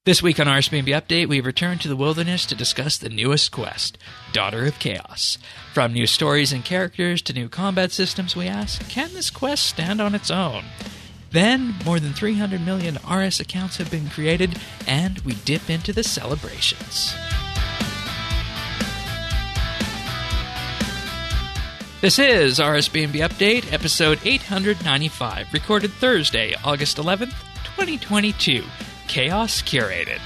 This week on RSBNB Update, we return to the wilderness to discuss the newest quest, Daughter of Chaos. From new stories and characters to new combat systems, we ask, can this quest stand on its own? Then, more than 300 million RS accounts have been created, and we dip into the celebrations. This is RSBNB Update, episode 895, recorded Thursday, August 11th, 2022. Chaos Curated.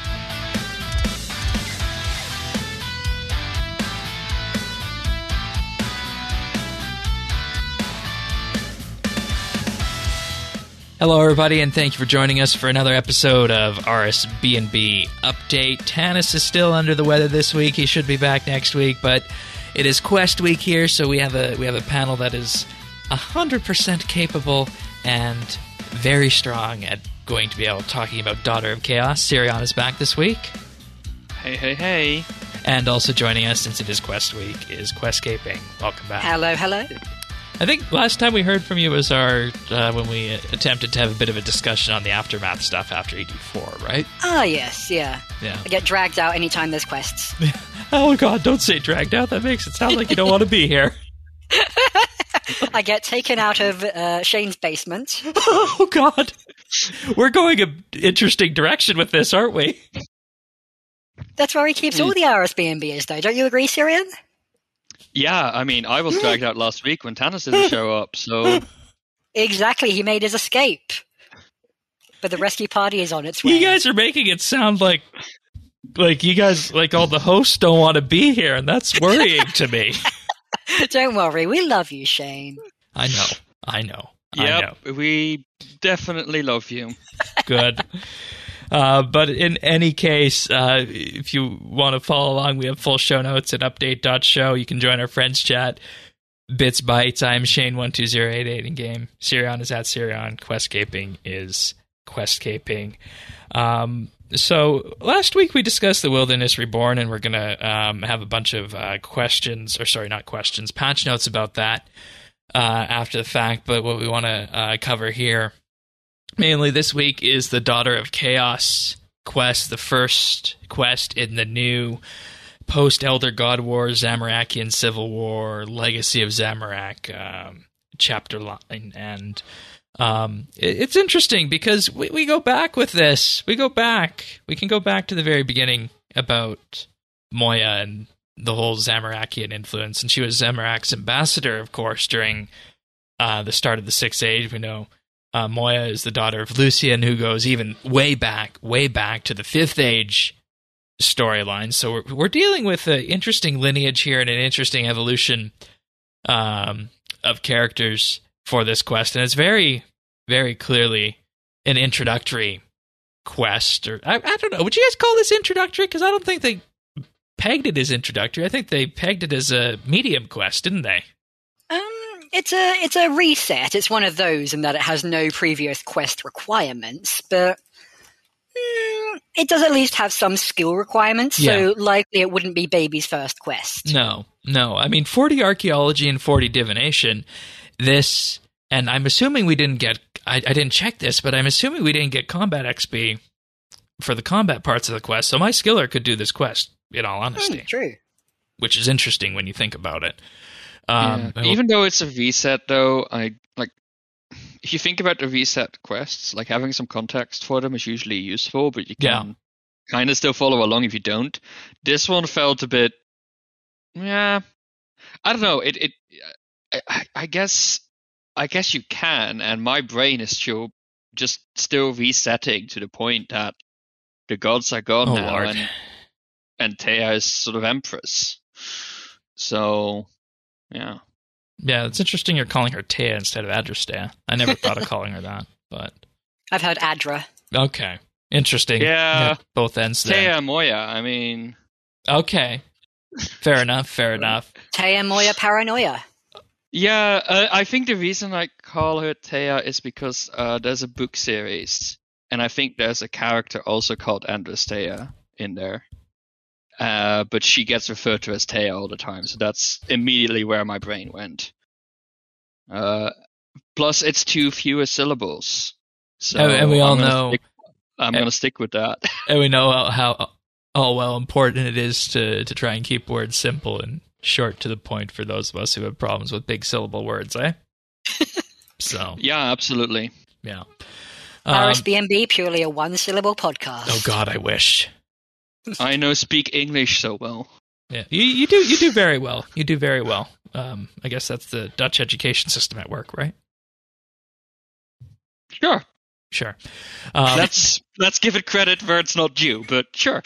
Hello, everybody, and thank you for joining us for another episode of RSBNB Update. Tanis is still under the weather this week. He should be back next week, but it is Quest Week here, so we have a panel that is 100% capable and very strong at going to be able talking about Daughter of Chaos. Sirion is back this week. Hey. And also joining us, since it is Quest Week, is Questscaping. Welcome back. Hello. I think last time we heard from you was when we attempted to have a bit of a discussion on the Aftermath stuff after ED4, right? Ah, yes, yeah. I get dragged out anytime there's quests. Oh, God, don't say dragged out. That makes it sound like you don't want to be here. I get taken out of Shane's basement. Oh, God. We're going an interesting direction with this, aren't we? That's where he keeps all the RSBNBs, though. Don't you agree, Sirion? Yeah, I mean, I was dragged out last week when Tanis didn't show up, so... Exactly, he made his escape. But the rescue party is on its way. You guys are making it sound like you guys, like all the hosts don't want to be here, and that's worrying to me. Don't worry, we love you, Shane. I know. Yep, we definitely love you. Good. But in any case, if you want to follow along, we have full show notes at update.show. You can join our friends chat. Bits Bytes. I'm Shane12088 in game. Sirion is at Sirion. Questscaping is Questscaping. So last week we discussed the Wilderness Reborn, and we're going to have a bunch of patch notes about that after the fact. But what we want to cover here mainly this week is the Daughter of Chaos quest, the first quest in the new post-Elder God War, Zamorakian Civil War, Legacy of Zamorak chapter line. And it's interesting because we go back with this. We can go back to the very beginning about Moya and the whole Zamorakian influence. And she was Zamorak's ambassador, of course, during the start of the Sixth Age. We know Moya is the daughter of Lucian, who goes even way back to the Fifth Age storyline. So we're dealing with an interesting lineage here and an interesting evolution of characters for this quest, and it's very, very clearly an introductory quest. Or I don't know. Would you guys call this introductory? Because I don't think they pegged it as introductory. I think they pegged it as a medium quest, didn't they? It's a reset. It's one of those in that it has no previous quest requirements, but it does at least have some skill requirements, so likely it wouldn't be Baby's first quest. No. I mean, 40 archaeology and 40 divination. This, and I'm assuming we didn't get, I didn't check this, but I'm assuming we didn't get combat XP for the combat parts of the quest, so my skiller could do this quest, in all honesty. True. Which is interesting when you think about it. Even though it's a reset, though, if you think about the reset quests, like having some context for them is usually useful, but you can kind of still follow along if you don't. This one felt a bit, I don't know. I guess you can, and my brain is still resetting to the point that the gods are gone now, Lord. and Thea is sort of empress. So. Yeah. Yeah, it's interesting you're calling her Thea instead of Adrastea. I never thought of calling her that, but... I've heard Adra. Okay. Interesting. Yeah. Both ends there. Thea Moya, I mean... Okay. Fair enough. Thea Moya Paranoia. Yeah, I think the reason I call her Thea is because there's a book series, and I think there's a character also called Adrastea in there. But she gets referred to as Thea all the time, so that's immediately where my brain went. Plus, it's too fewer syllables. So and we all know I'm going to stick with that. And we know how important it is to try and keep words simple and short to the point for those of us who have problems with big syllable words, eh? So yeah, absolutely. Yeah. RSBMB, purely a one-syllable podcast. Oh God, I wish. I know speak English so well. Yeah, you do very well. You do very well. I guess that's the Dutch education system at work, right? Sure. Let's give it credit where it's not due, but sure.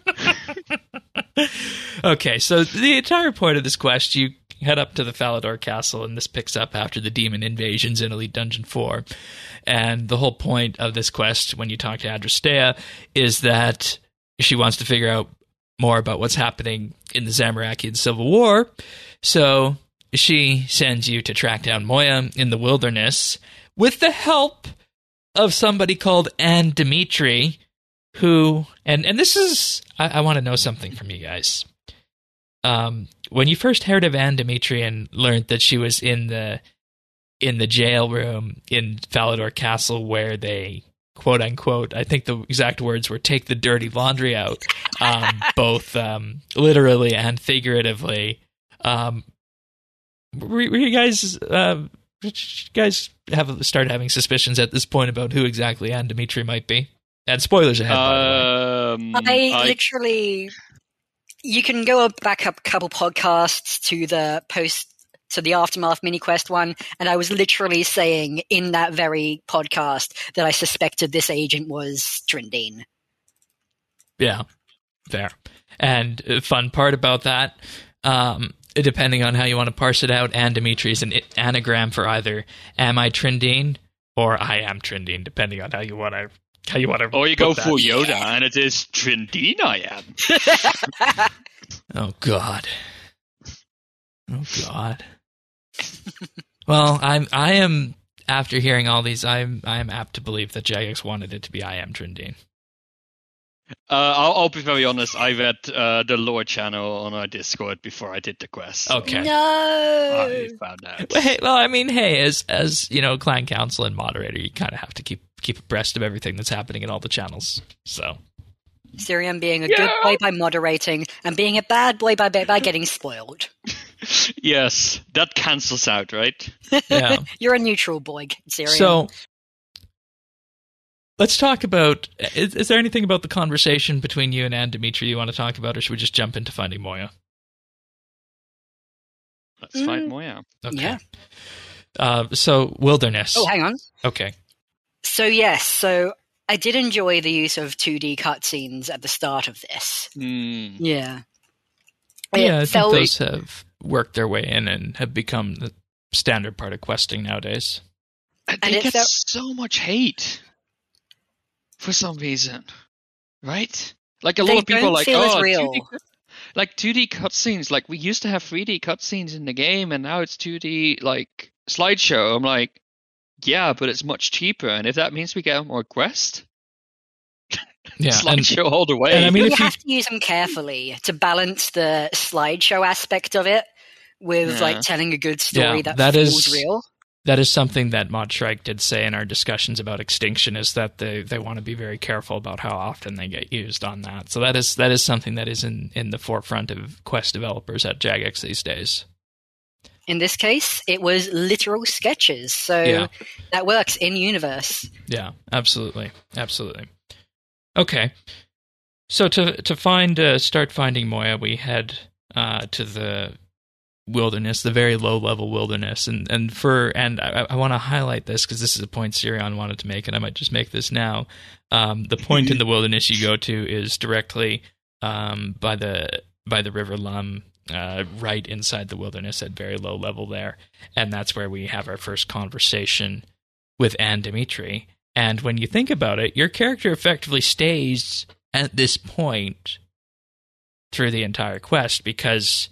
Okay, so the entire point of this quest, you head up to the Falador Castle, and this picks up after the demon invasions in Elite Dungeon 4. And the whole point of this quest, when you talk to Adrastea, is that she wants to figure out more about what's happening in the Zamorakian Civil War. So she sends you to track down Moya in the wilderness with the help of somebody called Anne Dimitri, who, and this is, I want to know something from you guys. When you first heard of Anne Dimitri and learned that she was in the jail room in Falador Castle where they, quote unquote, I think the exact words were take the dirty laundry out, both literally and figuratively. Were you guys have started having suspicions at this point about who exactly Anne Dimitri might be? And spoilers ahead, by the way. I literally... You can go back up a couple podcasts to the Aftermath mini quest one, and I was literally saying in that very podcast that I suspected this agent was Tryndene. Yeah, fair. And a fun part about that, depending on how you want to parse it out, Anne Dimitri is an anagram for either "Am I Tryndene?" or "I am Tryndene," depending on how you want to. Or you go for Yoda, and it is Tryndene I am. Oh God. Well, I am. After hearing all these, I am apt to believe that Jagex wanted it to be I am Tryndene. I'll be very honest. I read the lore channel on our Discord before I did the quest. Okay. No. I found out. Hey, as you know, clan council and moderator, you kind of have to keep abreast of everything that's happening in all the channels. So, Syrian being a good boy by moderating, and being a bad boy by getting spoiled. Yes, that cancels out, right? Yeah. You're a neutral boy, Syrian. So, let's talk about... Is there anything about the conversation between you and Anne Dimitri you want to talk about, or should we just jump into finding Moya? Let's find Moya. Okay. Yeah. So, wilderness. Oh, hang on. Okay. So, yes. So, I did enjoy the use of 2D cutscenes at the start of this. Yeah. Yeah, I think those have worked their way in and have become the standard part of questing nowadays. They get so much hate for some reason, right? Like a lot of people are like, oh, real. 2D cutscenes. Like we used to have 3D cutscenes in the game, and now it's 2D like slideshow. I'm like, yeah, but it's much cheaper, and if that means we get more quest, slideshow all the way. And I mean, you have to use them carefully to balance the slideshow aspect of it with like telling a good story that feels real. That is something that Modstrike did say in our discussions about Extinction, is that they want to be very careful about how often they get used on that. So that is something that is in the forefront of quest developers at Jagex these days. In this case, it was literal sketches, so that works in universe. Yeah, absolutely. Okay, so to start finding Moya, we head to the wilderness, the very low level wilderness, and I want to highlight this because this is a point Sirion wanted to make, and I might just make this now. The point in the wilderness you go to is directly by the River Lum, right inside the wilderness at very low level there, and that's where we have our first conversation with Anne Dimitri. And when you think about it, your character effectively stays at this point through the entire quest, because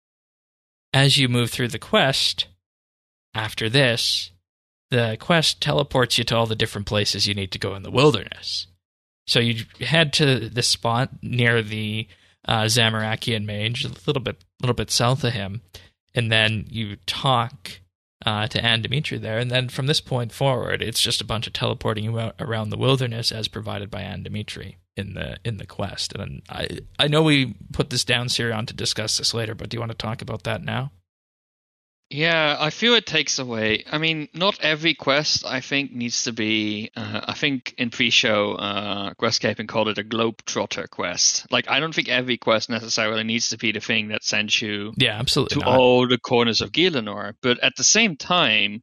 as you move through the quest, after this, the quest teleports you to all the different places you need to go in the wilderness. So you head to the spot near the Zamorakian mage, a little bit south of him, and then you talk to Anne Dimitri there, and then from this point forward, it's just a bunch of teleporting around the wilderness as provided by Anne Dimitri in the quest. And I know we put this down, Sirion, to discuss this later, but do you want to talk about that now? Yeah, I feel it takes away. I mean, not every quest, I think, needs to be... I think in pre-show, Questcaping called it a globetrotter quest. Like, I don't think every quest necessarily needs to be the thing that sends you absolutely to all the corners of Gielinor. But at the same time,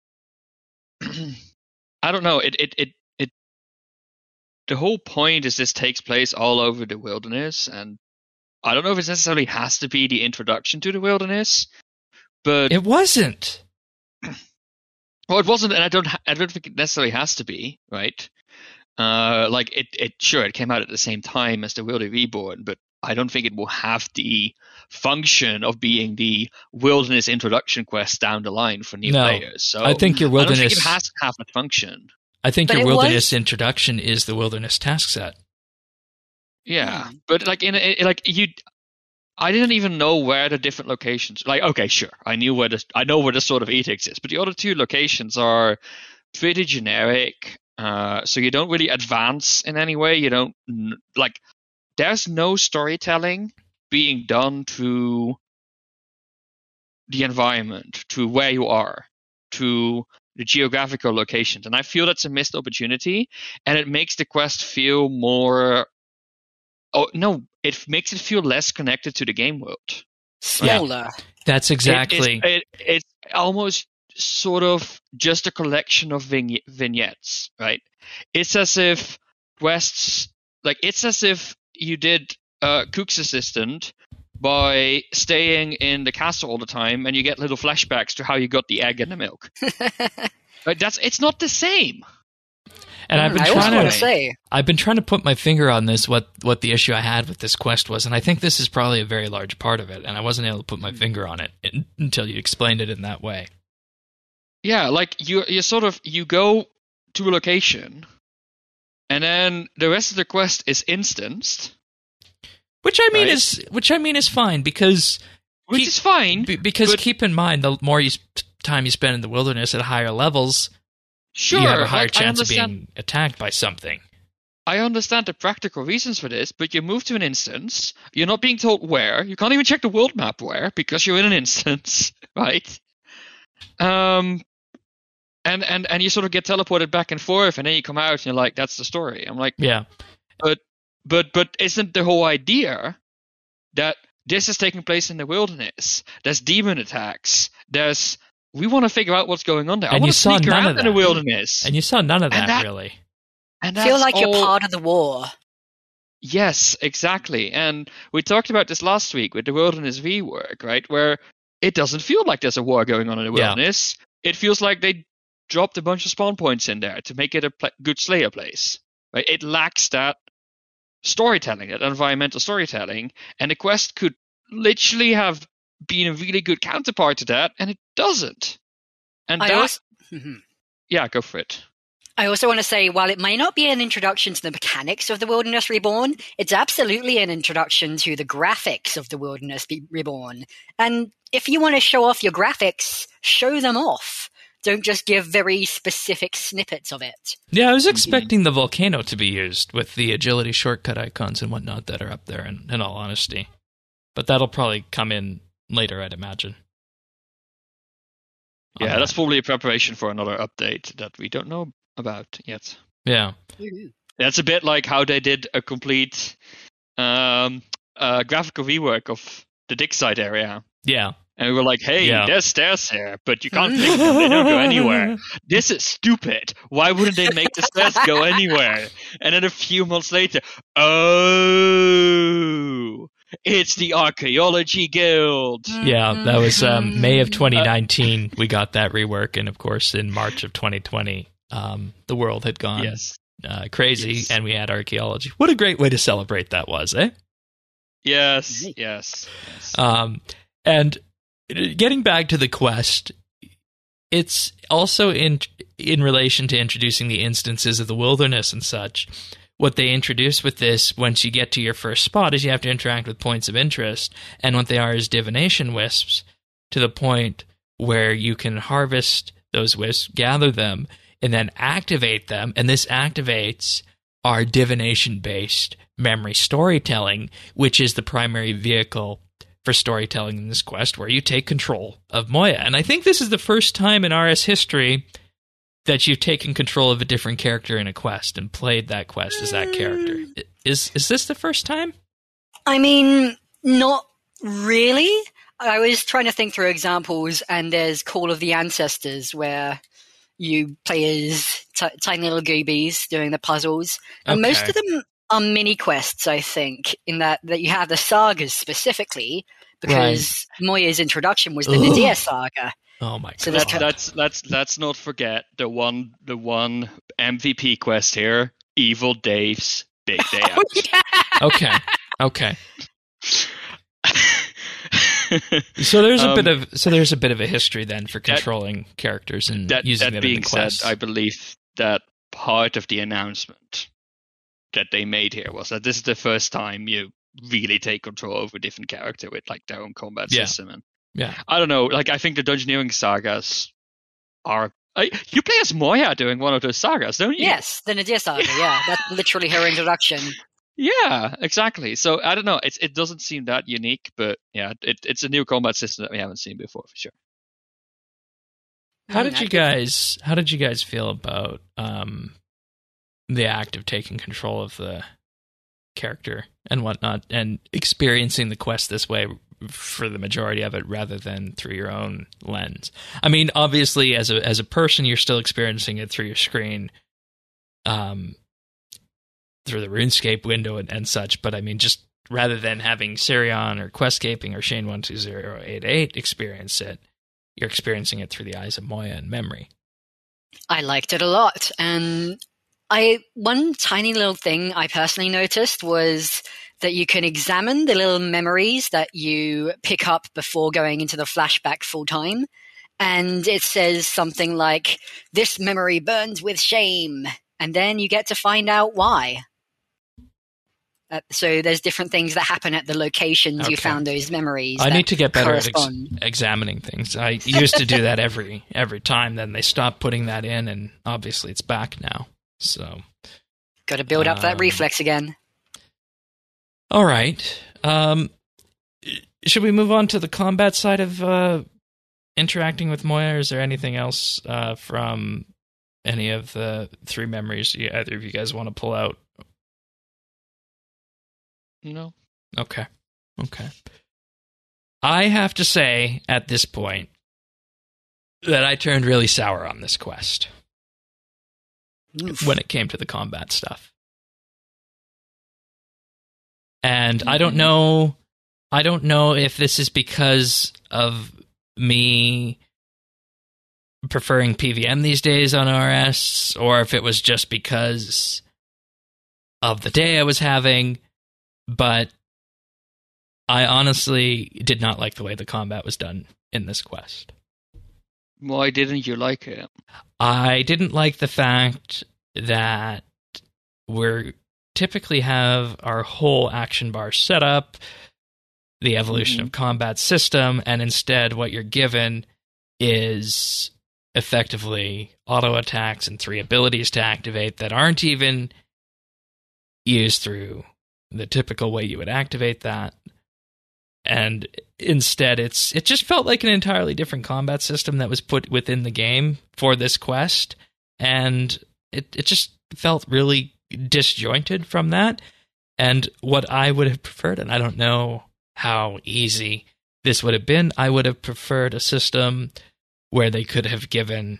I don't know, the whole point is this takes place all over the wilderness, and I don't know if it necessarily has to be the introduction to the wilderness. But it wasn't. Well, it wasn't, and I don't think it necessarily has to be, right? Like it came out at the same time as the Wildy Reborn, but I don't think it will have the function of being the wilderness introduction quest down the line for new players. So I think your wilderness, I don't think it has to have that function. I think your wilderness introduction is the wilderness task set. Yeah, but like I didn't even know where the different locations. Like, okay, sure, I know where the Sword of Edicts is, but the other two locations are pretty generic. So you don't really advance in any way. You don't like. There's no storytelling being done to the environment, to where you are, to the geographical locations, and I feel that's a missed opportunity, and it makes the quest feel more. Oh no! It makes it feel less connected to the game world. Smaller. Yeah, that's exactly. It's almost sort of just a collection of vignettes, right? It's as if quests, like it's as if you did Cook's Assistant by staying in the castle all the time, and you get little flashbacks to how you got the egg and the milk. Like it's not the same. And I've been trying to put my finger on this, what the issue I had with this quest was, and I think this is probably a very large part of it, and I wasn't able to put my finger on it until you explained it in that way. Yeah, like you go to a location, and then the rest of the quest is instanced. Which I mean is fine because is fine because keep in mind, the more time you spend in the wilderness at higher levels, sure, you have a higher chance of being attacked by something. I understand the practical reasons for this, but you move to an instance, you're not being told where, you can't even check the world map where, because you're in an instance, right? And you sort of get teleported back and forth, and then you come out and you're like, that's the story. I'm like, yeah. But isn't the whole idea that this is taking place in the wilderness? There's demon attacks. We want to figure out what's going on there. And I want to sneak around in the wilderness. And you saw none of that really. And feel like you're part of the war. Yes, exactly. And we talked about this last week with the Wilderness rework, right? Where it doesn't feel like there's a war going on in the wilderness. Yeah. It feels like they dropped a bunch of spawn points in there to make it a good Slayer place. Right? It lacks that storytelling, that environmental storytelling, and the quest could literally have been a really good counterpart to that, and it doesn't. And yeah, go for it. I also want to say, while it may not be an introduction to the mechanics of the Wilderness Reborn, it's absolutely an introduction to the graphics of the Wilderness Reborn. And if you want to show off your graphics, show them off. Don't just give very specific snippets of it. Yeah, I was expecting the volcano to be used with the agility shortcut icons and whatnot that are up there, in all honesty. But that'll probably come in later, I'd imagine. Yeah, that's probably a preparation for another update that we don't know about yet. Yeah. That's a bit like how they did a complete graphical rework of the dig site area. Yeah. And we were like, hey, there's stairs here, but you can't click them. They don't go anywhere. This is stupid. Why wouldn't they make the stairs go anywhere? And then a few months later, it's the Archaeology Guild. Yeah, that was May of 2019 we got that rework. And, of course, in March of 2020, the world had gone crazy, and we had archaeology. What a great way to celebrate that was, eh? Yes. And getting back to the quest, it's also in relation to introducing the instances of the wilderness and such. What they introduce with this, once you get to your first spot, is you have to interact with points of interest, and what they are is divination wisps, to the point where you can harvest those wisps, gather them, and then activate them. And this activates our divination-based memory storytelling, which is the primary vehicle for storytelling in this quest, where you take control of Moya. And I think this is the first time in RS history that you've taken control of a different character in a quest and played that quest as that character. Is this the first time? I mean, not really. I was trying to think through examples, and there's Call of the Ancestors, where you play as tiny little goobies doing the puzzles. And most of them are mini quests, I think, in that you have the sagas specifically, because Moya's introduction was the Nadir saga. Oh my god! So let's not forget the one MVP quest here: Evil Dave's Big Day Out. Okay. So there's a bit of a history then for controlling characters and using it in the quest. Said, I believe that part of the announcement that they made here was that this is the first time you really take control over a different character with like their own combat system. And I don't know, like I think the Dungeoneering sagas are. You play as Moya doing one of those sagas, don't you? Yes, the Nadir saga. Yeah, that's literally her introduction. Yeah, exactly. So I don't know. It doesn't seem that unique, but yeah, it's a new combat system that we haven't seen before for sure. How did you guys feel about the act of taking control of the character and whatnot, and experiencing the quest this way for the majority of it, rather than through your own lens? I mean, obviously, as a person, you're still experiencing it through your screen, through the RuneScape window and such. But I mean, just rather than having Sirion or Questscaping or Shane12088 experience it, you're experiencing it through the eyes of Moya and memory. I liked it a lot, and one tiny little thing I personally noticed was that you can examine the little memories that you pick up before going into the flashback full time. And it says something like, "This memory burns with shame." And then you get to find out why. So there's different things that happen at the locations you found those memories. I need to get better at examining things. I used to do that every time. Then they stopped putting that in, and obviously it's back now. So got to build up that reflex again. All right. Should we move on to the combat side of interacting with Moya? Or is there anything else from any of the three memories either of you guys want to pull out? No. Okay. I have to say at this point that I turned really sour on this quest when it came to the combat stuff. And I don't know if this is because of me preferring PVM these days on RS, or if it was just because of the day I was having, but I honestly did not like the way the combat was done in this quest. Why didn't you like it? I didn't like the fact that we typically have our whole action bar set up, the evolution of combat system, and instead what you're given is effectively auto attacks and 3 abilities to activate that aren't even used through the typical way you would activate that. And instead it just felt like an entirely different combat system that was put within the game for this quest, and it just felt really disjointed from that. And what I would have preferred, and I don't know how easy this would have been, I would have preferred a system where they could have given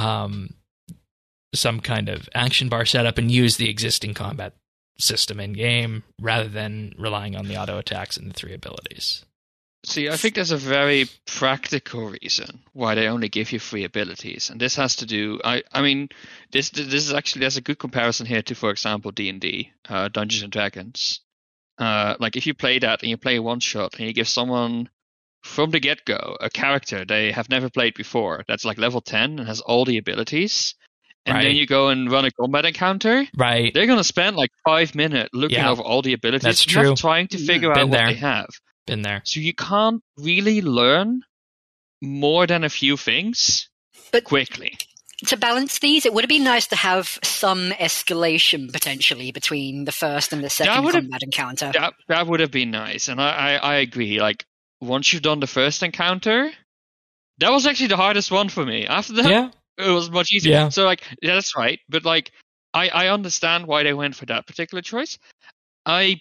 some kind of action bar setup and used the existing combat system in game rather than relying on the auto attacks and the 3 abilities. See, I think there's a very practical reason why they only give you 3 abilities, and this has to do. I mean, this is actually, there's a good comparison here to, for example, D&D, Dungeons and Dragons. Like if you play that and you play one shot and you give someone from the get-go a character they have never played before that's like level 10 and has all the abilities, and then you go and run a combat encounter, they're going to spend like 5 minutes looking over all the abilities. That's true. Trying to figure out what they have. Been there. So you can't really learn more than a few things quickly. To balance these, it would have been nice to have some escalation potentially between the first and the second combat encounter. That would have been nice, and I agree. Like, once you've done the first encounter, that was actually the hardest one for me. After that, it was much easier. Yeah. So, like, that's right. But, like, I understand why they went for that particular choice. I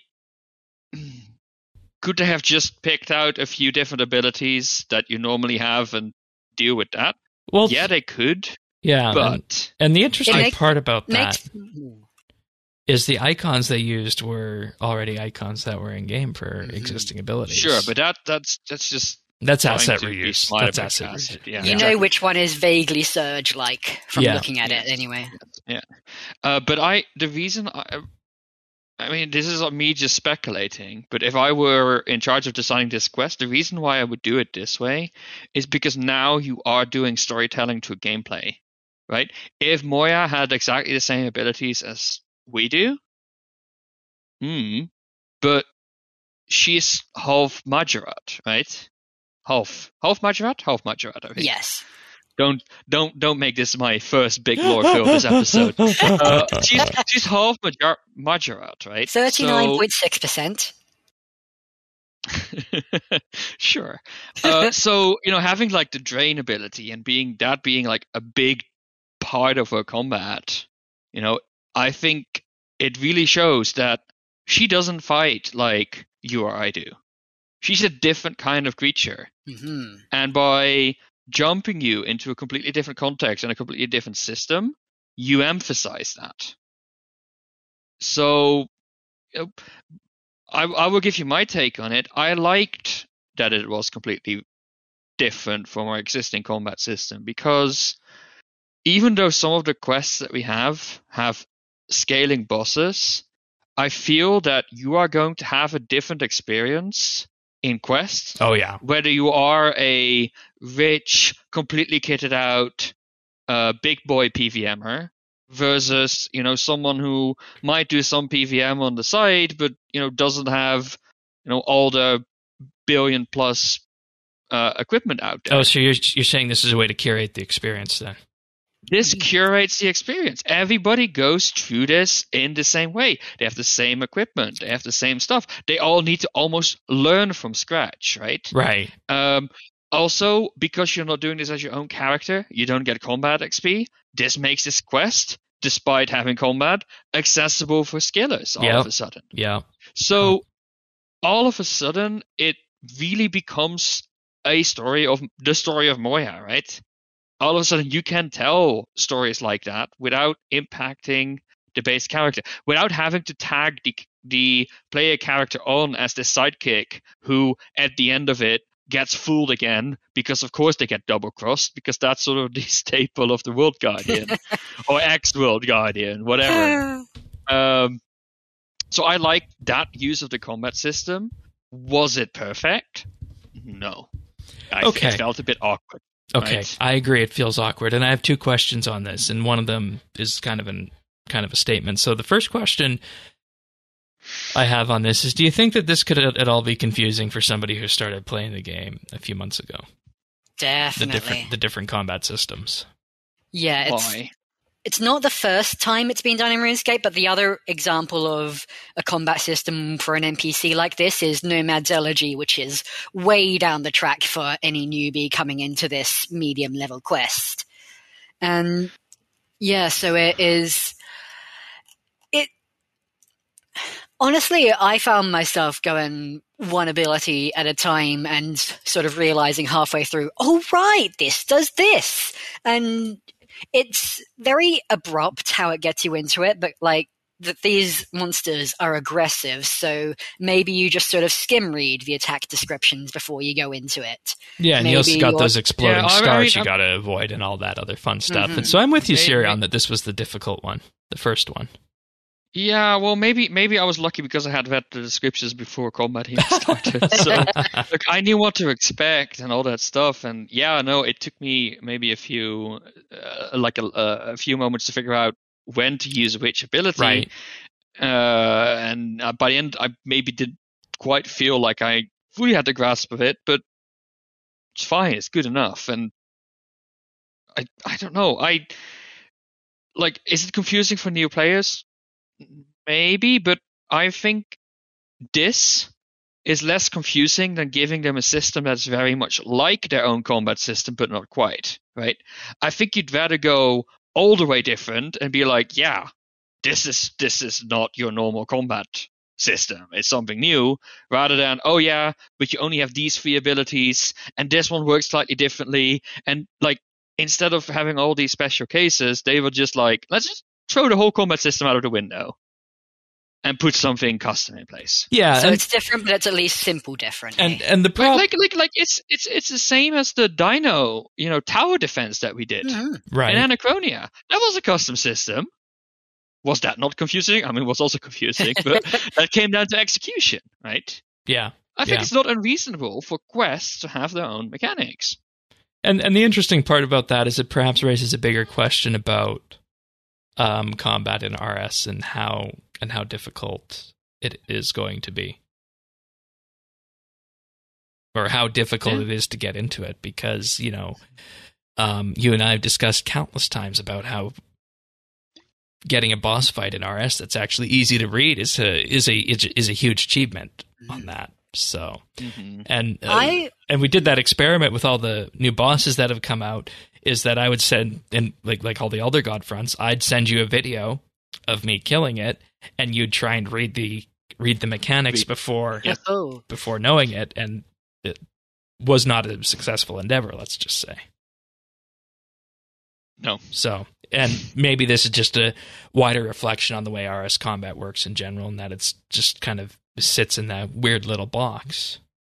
could have just picked out a few different abilities that you normally have and deal with that. Well, yeah, they could. Yeah, but and the interesting part about that is the icons they used were already icons that were in game for existing abilities. Sure, but that's just asset reuse. That's asset reuse. Yeah, you know which one is vaguely Surge-like from looking at it, anyway. Yeah, but the reason I mean, this is me just speculating, but if I were in charge of designing this quest, the reason why I would do it this way is because now you are doing storytelling to gameplay, right? If Moya had exactly the same abilities as we do, but she's half Majorat, right? Half Majorat? Half Majorat, I think. Yes. Don't make this my first big lore fill this episode. She's half Majorat, right? 39.6%. Sure. So, having like the drain ability and being like a big part of her combat, I think it really shows that she doesn't fight like you or I do. She's a different kind of creature. Mm-hmm. And by jumping you into a completely different context and a completely different system, you emphasize that. So I will give you my take on it. I liked that it was completely different from our existing combat system, because even though some of the quests that we have scaling bosses, I feel that you are going to have a different experience in quests. Oh yeah. Whether you are a rich, completely kitted out big boy PVMer versus, someone who might do some PVM on the side, but, doesn't have, all the billion plus equipment out there. Oh, so you're saying this is a way to curate the experience then? This curates the experience. Everybody goes through this in the same way. They have the same equipment. They have the same stuff. They all need to almost learn from scratch, right? Right. Also, because you're not doing this as your own character, you don't get combat XP. This makes this quest, despite having combat, accessible for skillers all of a sudden. Yeah. So all of a sudden, it really becomes the story of Moya, right? All of a sudden, you can tell stories like that without impacting the base character, without having to tag the player character on as the sidekick who, at the end of it, gets fooled again, because of course they get double-crossed, because that's sort of the staple of the World Guardian or ex-World Guardian, whatever. So I like that use of the combat system. Was it perfect? No. It felt a bit awkward. Okay, right? I agree. It feels awkward, and I have two questions on this, and one of them is kind of a statement. So the first question I have on this is: do you think that this could at all be confusing for somebody who started playing the game a few months ago? Definitely. The different combat systems. Yeah, Why? It's not the first time it's been done in RuneScape, but the other example of a combat system for an NPC like this is Nomad's Elegy, which is way down the track for any newbie coming into this medium-level quest. And yeah, so it is... Honestly, I found myself going one ability at a time and sort of realizing halfway through, oh, right, this does this. And it's very abrupt how it gets you into it, but like that these monsters are aggressive, so maybe you just sort of skim read the attack descriptions before you go into it. Yeah, and you also got those exploding stars you got to avoid and all that other fun stuff. And so I'm with you, Sirion, that this was the difficult one, the first one. Yeah, well, maybe I was lucky because I had read the descriptions before combat even started. So, look, I knew what to expect and all that stuff. And yeah, no, it took me maybe a few moments to figure out when to use which ability. Right. And by the end, I maybe didn't quite feel like I fully had the grasp of it. But it's fine. It's good enough. And I don't know. Is it confusing for new players? Maybe, but I think this is less confusing than giving them a system that's very much like their own combat system, but not quite, right? I think you'd rather go all the way different and be like, yeah, this is not your normal combat system. It's something new, rather than, oh yeah, but you only have these 3 abilities, and this one works slightly differently. And like, instead of having all these special cases, they were just like, let's just throw the whole combat system out of the window and put something custom in place. Yeah, so it's different, but it's at least simple different. And the problem, like it's the same as the Dino, tower defense that we did right in Anachronia. That was a custom system. Was that not confusing? I mean, it was also confusing, but that came down to execution, right? Yeah, I think it's not unreasonable for quests to have their own mechanics. And the interesting part about that is it perhaps raises a bigger question about combat in RS and how difficult it is going to be, or how difficult it is to get into it, because you and I have discussed countless times about how getting a boss fight in RS that's actually easy to read is a huge achievement on that. So and we did that experiment with all the new bosses that have come out, is that I would send, and like all the Elder God fronts, I'd send you a video of me killing it, and you'd try and read the mechanics before knowing it, and it was not a successful endeavor, let's just say. No. So, and maybe this is just a wider reflection on the way RS combat works in general, and that it's just kind of sits in that weird little box.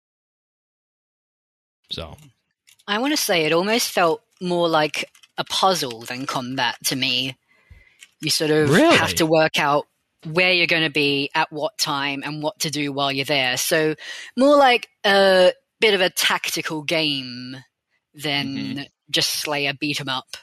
So, I want to say it almost felt more like a puzzle than combat to me. You sort of have to work out where you're going to be at what time and what to do while you're there. So more like a bit of a tactical game than just slay a beat 'em up.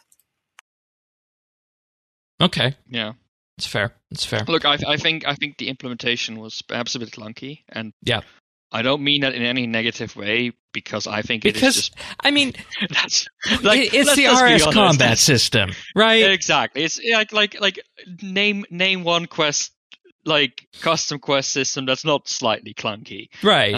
Okay. Yeah. It's fair. Look, I think the implementation was perhaps a bit clunky, and I don't mean that in any negative way, because I think it is just. I mean, that's it's the RS combat system, right? Exactly. It's like name one quest, like custom quest system that's not slightly clunky, right?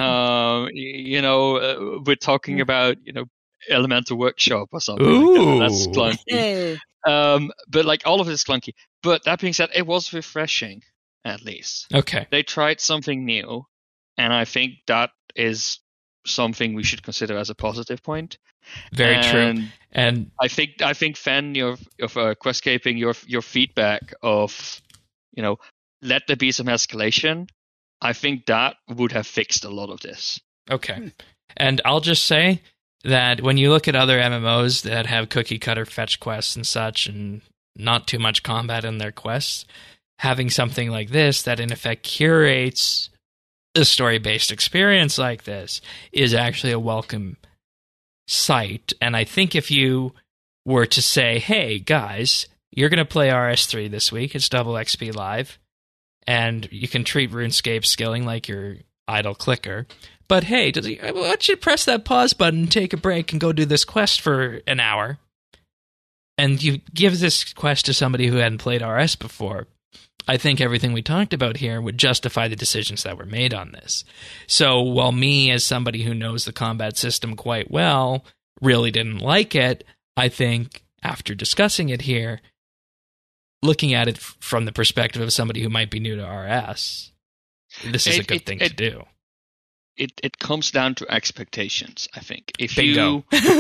We're talking about Elemental Workshop or something. Ooh. Like that. That's clunky. But like all of it is clunky. But that being said, it was refreshing, at least. Okay. They tried something new, and I think that is something we should consider as a positive point. Very true. And I think Fen, of Questscaping, your feedback of, let there be some escalation, I think that would have fixed a lot of this. Okay. And I'll just say that when you look at other MMOs that have cookie cutter fetch quests and such, and not too much combat in their quests, having something like this that in effect curates a story-based experience like this is actually a welcome sight. And I think if you were to say, hey guys, you're going to play RS3 this week, it's double XP live, and you can treat RuneScape skilling like your idle clicker, but hey, why don't you press that pause button, take a break, and go do this quest for an hour? And you give this quest to somebody who hadn't played RS before. I think everything we talked about here would justify the decisions that were made on this. So while me, as somebody who knows the combat system quite well, really didn't like it, I think after discussing it here, looking at it from the perspective of somebody who might be new to RS, this is a good thing to do. It comes down to expectations, I think. If Bingo.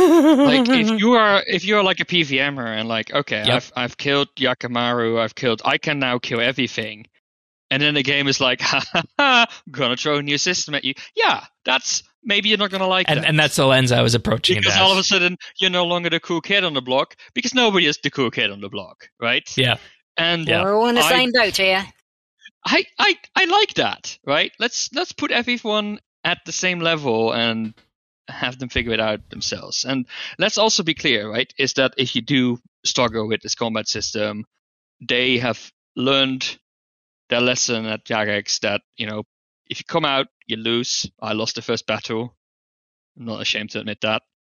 if you are like a PVMer and like, okay, Yep. I've killed Yakamaru, I can now kill everything, and then the game is like, I'm gonna throw a new system at you. Yeah, that's maybe you're not gonna like that. And that's the lens I was approaching because it as. all of a sudden you're no longer the cool kid on the block, because nobody is the cool kid on the block, right? Yeah. And We're all in the same boat here. I like that, right? Let's put everyone at the same level and have them figure it out themselves. And let's also be clear, right, is that if you do struggle with this combat system, they have learned their lesson at Jagex that, if you come out, you lose. I lost the first battle. I'm not ashamed to admit that.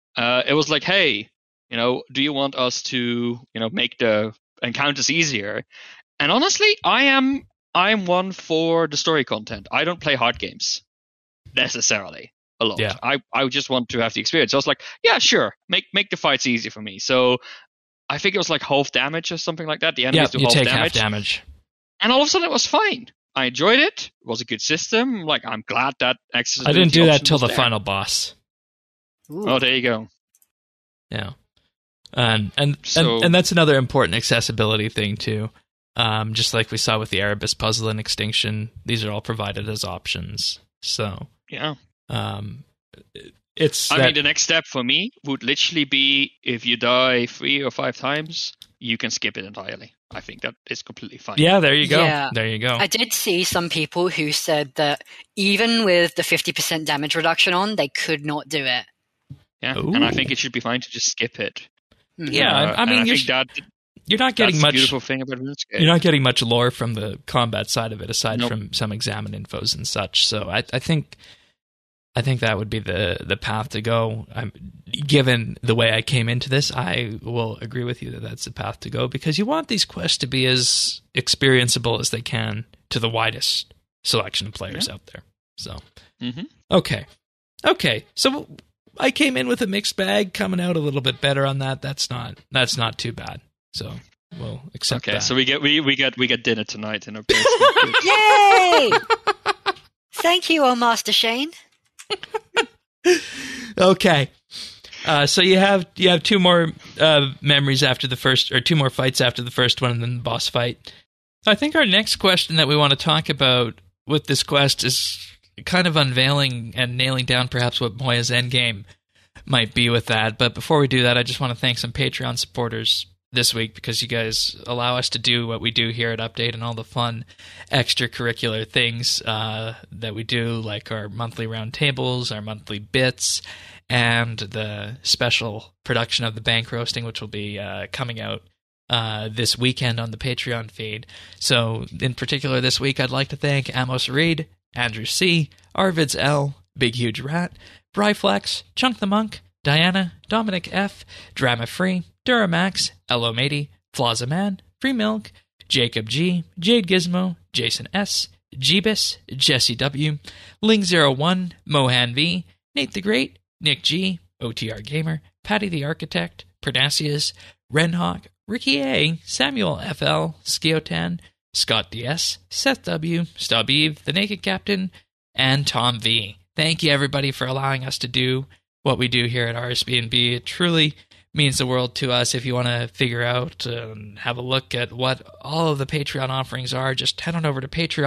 it was like, hey, do you want us to, make the encounters easier? And honestly, I am one for the story content. I don't play hard games necessarily a lot. Yeah. I just want to have the experience. So I was like, yeah, sure, make the fights easy for me. So I think it was like half damage or something like that. The enemies do half damage. And all of a sudden it was fine. I enjoyed it. It was a good system. Like, I'm glad that accessibility. I didn't do that till the final boss. Ooh. Oh, there you go. Yeah. And that's another important accessibility thing too. Just like we saw with the Erebus puzzle and Extinction, these are all provided as options. So yeah. I mean, the next step for me would literally be if you die 3 or 5 times, you can skip it entirely. I think that is completely fine. Yeah, there you go. Yeah. There you go. I did see some people who said that even with the 50% damage reduction on, they could not do it. Yeah, Ooh. And I think it should be fine to just skip it. Yeah, I mean, you're not getting much. Beautiful thing about RuneScape. You're not getting much lore from the combat side of it, aside from some examine infos and such. So I think that would be the path to go. Given the way I came into this, I will agree with you that that's the path to go, because you want these quests to be as experienceable as they can to the widest selection of players out there. So, Okay. So I came in with a mixed bag, coming out a little bit better on that. That's not too bad. So we'll accept that. Okay, so we get dinner tonight in our basement. Yay! Thank you, Master Shane. Okay. So you have 2 more memories after the first, or 2 more fights after the first one, and then the boss fight. I think our next question that we want to talk about with this quest is kind of unveiling and nailing down perhaps what Moya's endgame might be with that. But before we do that, I just want to thank some Patreon supporters this week, because you guys allow us to do what we do here at Update and all the fun extracurricular things that we do, like our monthly roundtables, our monthly bits, and the special production of the bank roasting, which will be coming out this weekend on the Patreon feed. So in particular this week, I'd like to thank Amos Reed, Andrew C., Arvids L., Big Huge Rat, Bryflex, Chunk the Monk, Diana, Dominic F., Drama Free, Duramax, Elo Matey, Flaza Man, Free Milk, Jacob G, Jade Gizmo, Jason S, Jeebus, Jesse W, Ling01, Mohan V, Nate the Great, Nick G, OTR Gamer, Patty the Architect, Pernasius, Renhawk, Ricky A, Samuel FL, Skiotan, Scott DS, Seth W, Stub Eve, The Naked Captain, and Tom V. Thank you, everybody, for allowing us to do what we do here at RSB&B. It truly means the world to us. If you want to figure out and have a look at what all of the Patreon offerings are, just head on over to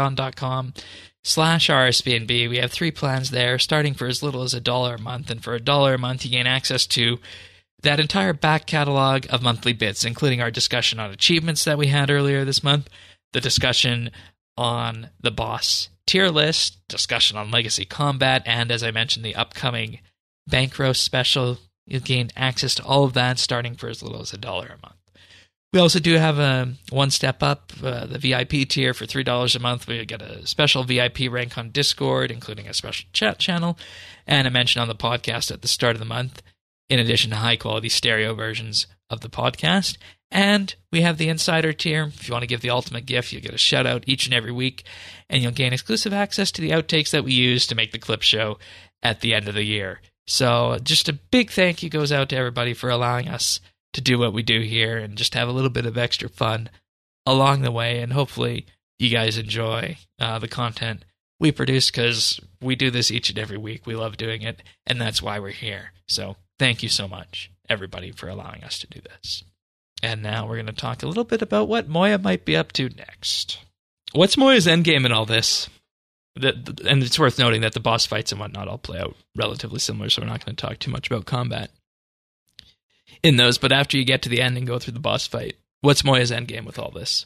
patreon.com/RSB&B. We have 3 plans there, starting for as little as $1 a month. And for $1 a month, you gain access to that entire back catalog of monthly bits, including our discussion on achievements that we had earlier this month, the discussion on the boss tier list, discussion on legacy combat, and as I mentioned, the upcoming bank roast special. You'll gain access to all of that starting for as little as $1 a month. We also do have a one step up, the VIP tier for $3 a month. We get a special VIP rank on Discord, including a special chat channel, and a mention on the podcast at the start of the month, in addition to high-quality stereo versions of the podcast. And we have the Insider tier. If you want to give the ultimate gift, you'll get a shout-out each and every week, and you'll gain exclusive access to the outtakes that we use to make the clip show at the end of the year. So just a big thank you goes out to everybody for allowing us to do what we do here and just have a little bit of extra fun along the way. And hopefully you guys enjoy the content we produce, because we do this each and every week. We love doing it, and that's why we're here. So thank you so much, everybody, for allowing us to do this. And now we're going to talk a little bit about what Moya might be up to next. What's Moya's endgame in all this? And it's worth noting that the boss fights and whatnot all play out relatively similar, so we're not going to talk too much about combat in those. But after you get to the end and go through the boss fight, what's Moya's endgame with all this?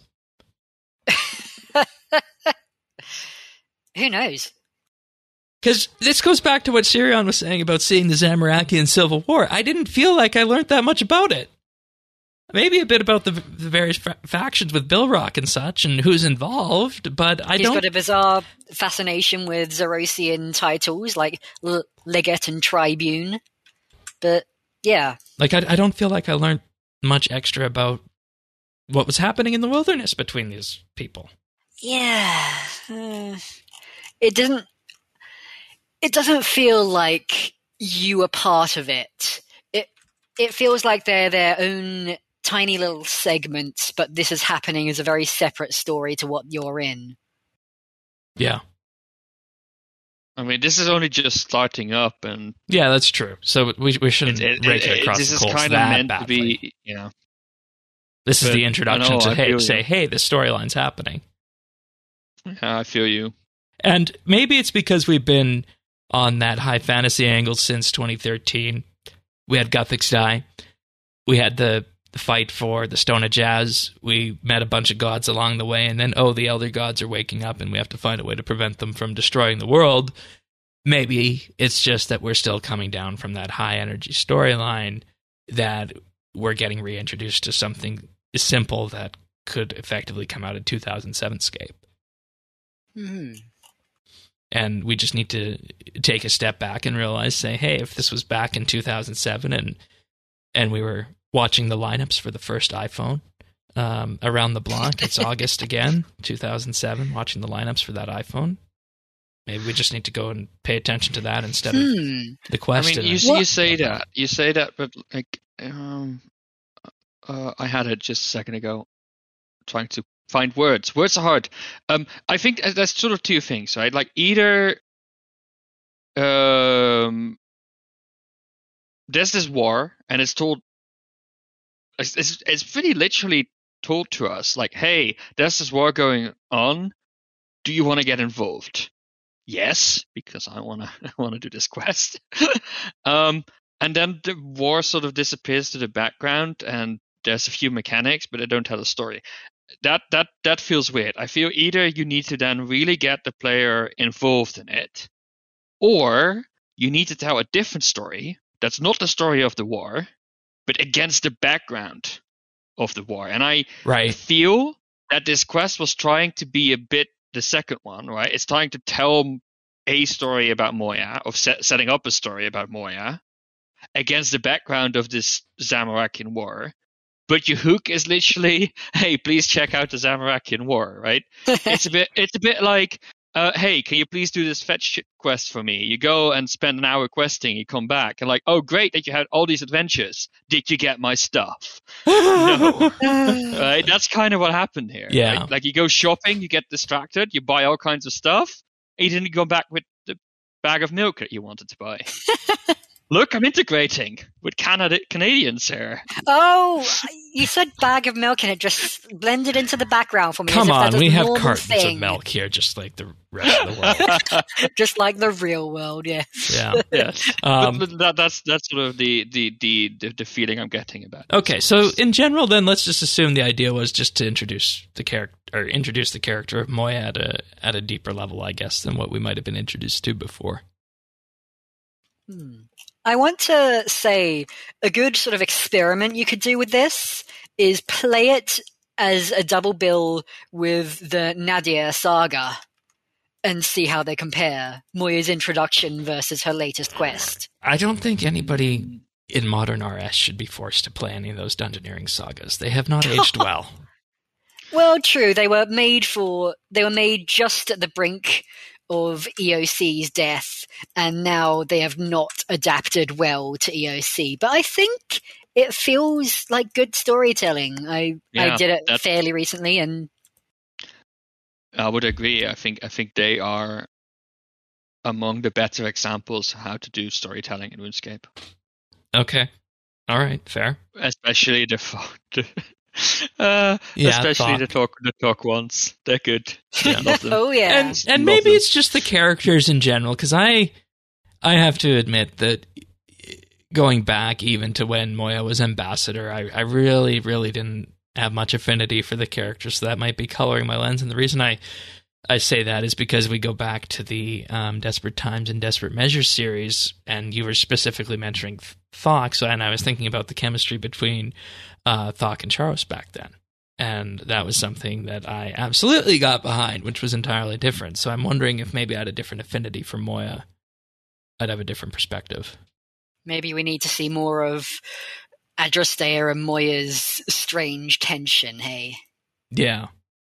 Who knows? Because this goes back to what Sirion was saying about seeing the Zamorakian Civil War. I didn't feel like I learned that much about it. Maybe a bit about the various factions with Bilrock and such and who's involved, but He's got a bizarre fascination with Zerosian titles like Legate and Tribune. But Yeah. Like, I don't feel like I learned much extra about what was happening in the wilderness between these people. Yeah. It doesn't feel like you are part of it. It feels like they're their own tiny little segments, but this is happening as a very separate story to what you're in. Yeah. I mean, this is only just starting up, and yeah, that's true. So we shouldn't rake it across the coals that badly. This is kind of meant to be, This is the introduction to hey, this storyline's happening. Yeah, I feel you. And maybe it's because we've been on that high fantasy angle since 2013. We had Guthix die. We had the fight for the Stone of Jazz. We met a bunch of gods along the way, and then, the elder gods are waking up, and we have to find a way to prevent them from destroying the world. Maybe it's just that we're still coming down from that high-energy storyline, that we're getting reintroduced to something simple that could effectively come out in 2007 Scape. Mm-hmm. And we just need to take a step back and say, hey, if this was back in 2007 and we were watching the lineups for the first iPhone around the block, it's August again, 2007, watching the lineups for that iPhone. Maybe we just need to go and pay attention to that instead of the quest. I mean, you say that, but like, I had it just a second ago, trying to find words. Words are hard. I think there's sort of two things, right? Like, either there's this war, and it's told. It's pretty literally told to us, like, hey, there's this war going on. Do you want to get involved? Yes, because I want to do this quest. And then the war sort of disappears to the background, and there's a few mechanics, but they don't tell a story. That feels weird. I feel either you need to then really get the player involved in it, or you need to tell a different story that's not the story of the war, but against the background of the war. And I feel that this quest was trying to be a bit the second one, right? It's trying to tell a story about Moya, or setting up a story about Moya, against the background of this Zamorakian war. But your hook is literally, hey, please check out the Zamorakian war, right? It's a bit like, hey, can you please do this fetch quest for me? You go and spend an hour questing, you come back, and like, oh, great that you had all these adventures. Did you get my stuff? No. Right? That's kind of what happened here. Yeah. Right? Like, you go shopping, you get distracted, you buy all kinds of stuff, and you didn't go back with the bag of milk that you wanted to buy. Look, I'm integrating with Canadians here. Oh, you said bag of milk and it just blended into the background for me. Come on, we have cartons of milk here, just like the rest of the world. Just like the real world, yeah. Yeah. Yes. But that's sort of the feeling I'm getting about it. Okay, so in general, then let's just assume the idea was just to introduce the character of Moya at a deeper level, I guess, than what we might have been introduced to before. I want to say a good sort of experiment you could do with this is play it as a double bill with the Nadia saga and see how they compare. Moya's introduction versus her latest quest. I don't think anybody in modern RS should be forced to play any of those Dungeoneering sagas. They have not aged well. Well, true. They were made just at the brink of EOC's death, and now they have not adapted well to EOC. But I think it feels like good storytelling. I did it fairly recently, and I would agree. I think they are among the better examples of how to do storytelling in RuneScape. Okay, all right, fair. Especially especially the talk ones. They're good. Yeah. Oh yeah. And maybe it's just the characters in general, because I have to admit that going back even to when Moya was ambassador, I really, really didn't have much affinity for the characters, so that might be coloring my lens. And the reason I say that is because we go back to the Desperate Times and Desperate Measures series, and you were specifically mentioning Thok, and I was thinking about the chemistry between Thok and Charos back then. And that was something that I absolutely got behind, which was entirely different. So I'm wondering if maybe I had a different affinity for Moya, I'd have a different perspective. Maybe we need to see more of Adrastea and Moya's strange tension, hey? Yeah.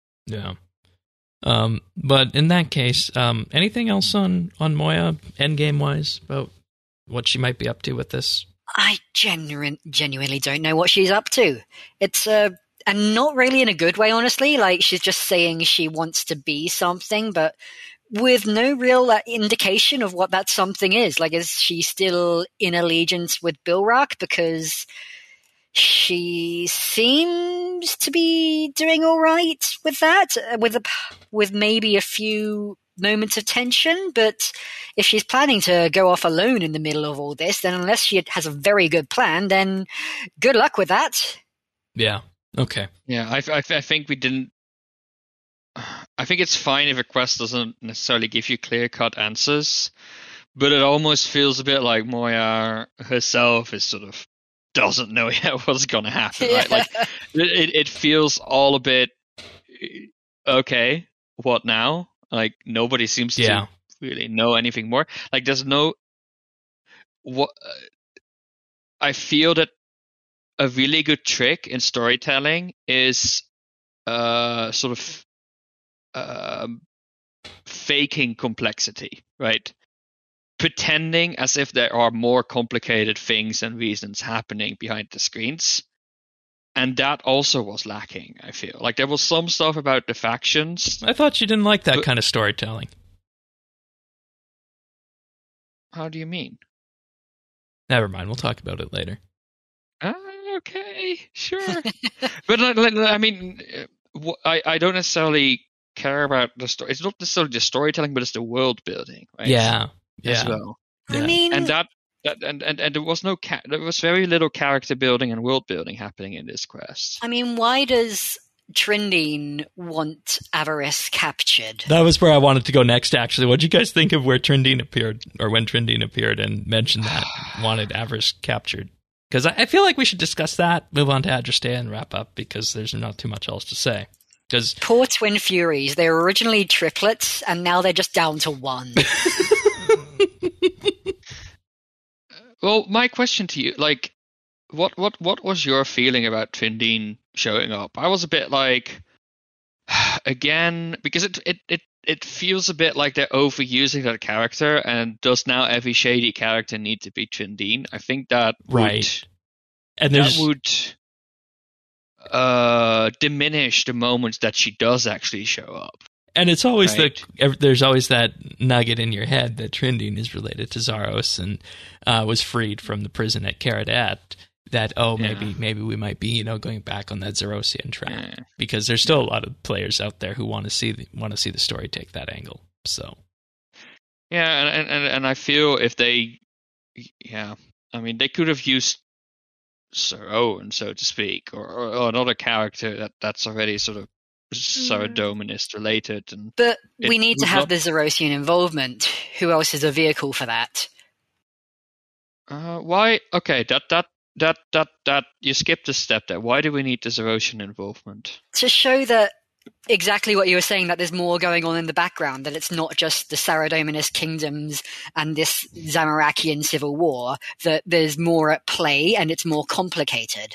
But in that case, anything else on Moya, endgame-wise, about what she might be up to with this? I genuinely don't know what she's up to. It's and not really in a good way, honestly. Like, she's just saying she wants to be something, but with no real indication of what that something is. Like, is she still in allegiance with Bilrak? Because she seems to be doing all right with that, with maybe a few moments of tension. But if she's planning to go off alone in the middle of all this, then unless she has a very good plan, then good luck with that. Yeah. Okay. Yeah, I think we didn't. I think it's fine if a quest doesn't necessarily give you clear-cut answers, but it almost feels a bit like Moya herself is sort of doesn't know yet what's going to happen, right? Like, it feels all a bit, okay, what now? Like, nobody seems to really know anything more. Like, there's no... I feel that a really good trick in storytelling is sort of faking complexity, right? Pretending as if there are more complicated things and reasons happening behind the screens. And that also was lacking, I feel. Like, there was some stuff about the factions. I thought you didn't like that kind of storytelling. How do you mean? Never mind, we'll talk about it later. Okay, sure. But, I mean, I don't necessarily care about the story. It's not necessarily the storytelling, but it's the world building, right? Yeah. As well. I mean, and there was there was very little character building and world building happening in this quest. I mean, why does Tryndene want Avarice captured? That was where I wanted to go next, actually. What did you guys think of where Tryndene appeared, or when Tryndene appeared and mentioned that wanted Avarice captured? Because I feel like we should discuss that, move on to Adrastea, and wrap up, because there's not too much else to say. Poor Twin Furies. They were originally triplets, and now they're just down to one. Well, my question to you, like, what was your feeling about Tryndene showing up? I was a bit like, again, because it feels a bit like they're overusing that character, and does now every shady character need to be Tryndene? I think that right, would diminish the moments that she does actually show up. And it's always there's always that nugget in your head that Tryndene is related to Zaros and was freed from the prison at Caradat. That maybe we might be going back on that Zarosian track, because there's still a lot of players out there who want to see the story take that angle. So and I feel if they they could have used Sir Owen, so to speak, or another character that's already sort of Saradominist related. But we need to have the Zarosian involvement. Who else is a vehicle for that? Why? Okay, that you skipped a step there. Why do we need the Zarosian involvement? To show that exactly what you were saying, that there's more going on in the background, that it's not just the Saradominist kingdoms and this Zamorakian civil war, that there's more at play and it's more complicated.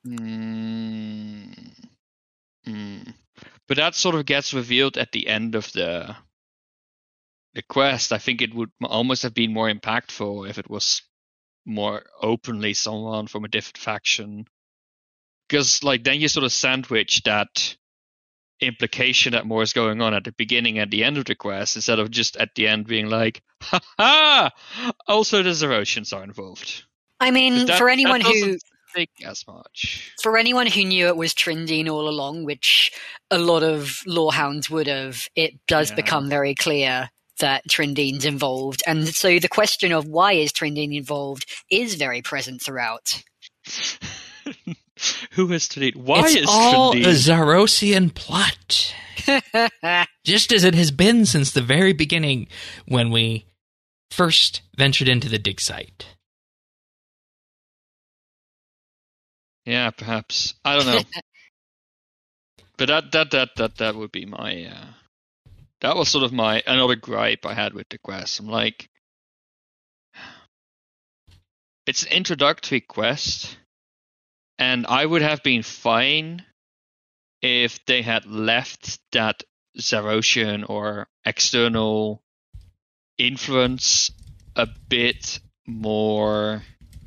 But that sort of gets revealed at the end of the quest. I think it would almost have been more impactful if it was more openly someone from a different faction. Because then you sort of sandwich that implication that more is going on at the beginning and the end of the quest, instead of just at the end being like, ha ha! Also the Zarosians are involved. I mean, for anyone who... as much. For anyone who knew it was Tryndene all along, which a lot of Lorehounds would have, it does become very clear that Tryndene's involved. And so the question of why is Tryndene involved is very present throughout. Who is Tryndene? Why is Tryndene? It's all a Zarosian plot. Just as it has been since the very beginning when we first ventured into the dig site. Yeah, perhaps. I don't know. But that would be my that was sort of my another gripe I had with the quest. I'm like, it's an introductory quest, and I would have been fine if they had left that Zarosian or external influence a bit more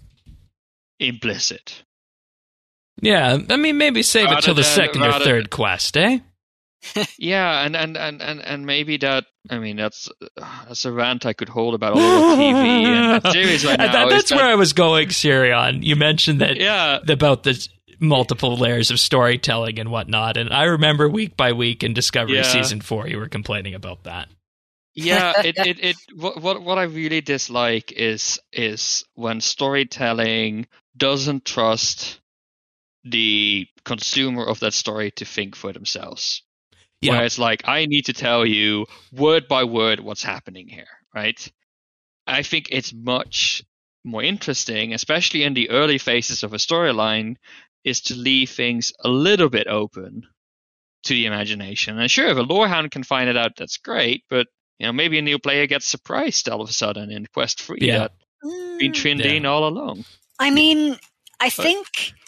implicit. Yeah, I mean, maybe save it till the second or third quest, eh? Yeah, and maybe that. I mean, that's a rant I could hold about all of TV and series right now. That's where I was going, Sirion. You mentioned that about the multiple layers of storytelling and whatnot, and I remember week by week in Discovery Season 4, you were complaining about that. Yeah, what I really dislike is when storytelling doesn't trust the consumer of that story to think for themselves. Yeah. Where it's like, I need to tell you word by word what's happening here, right? I think it's much more interesting, especially in the early phases of a storyline, is to leave things a little bit open to the imagination. And sure, if a lorehound can find it out, that's great, but maybe a new player gets surprised all of a sudden in Quest 3 that been trimmed in all along. I mean, I think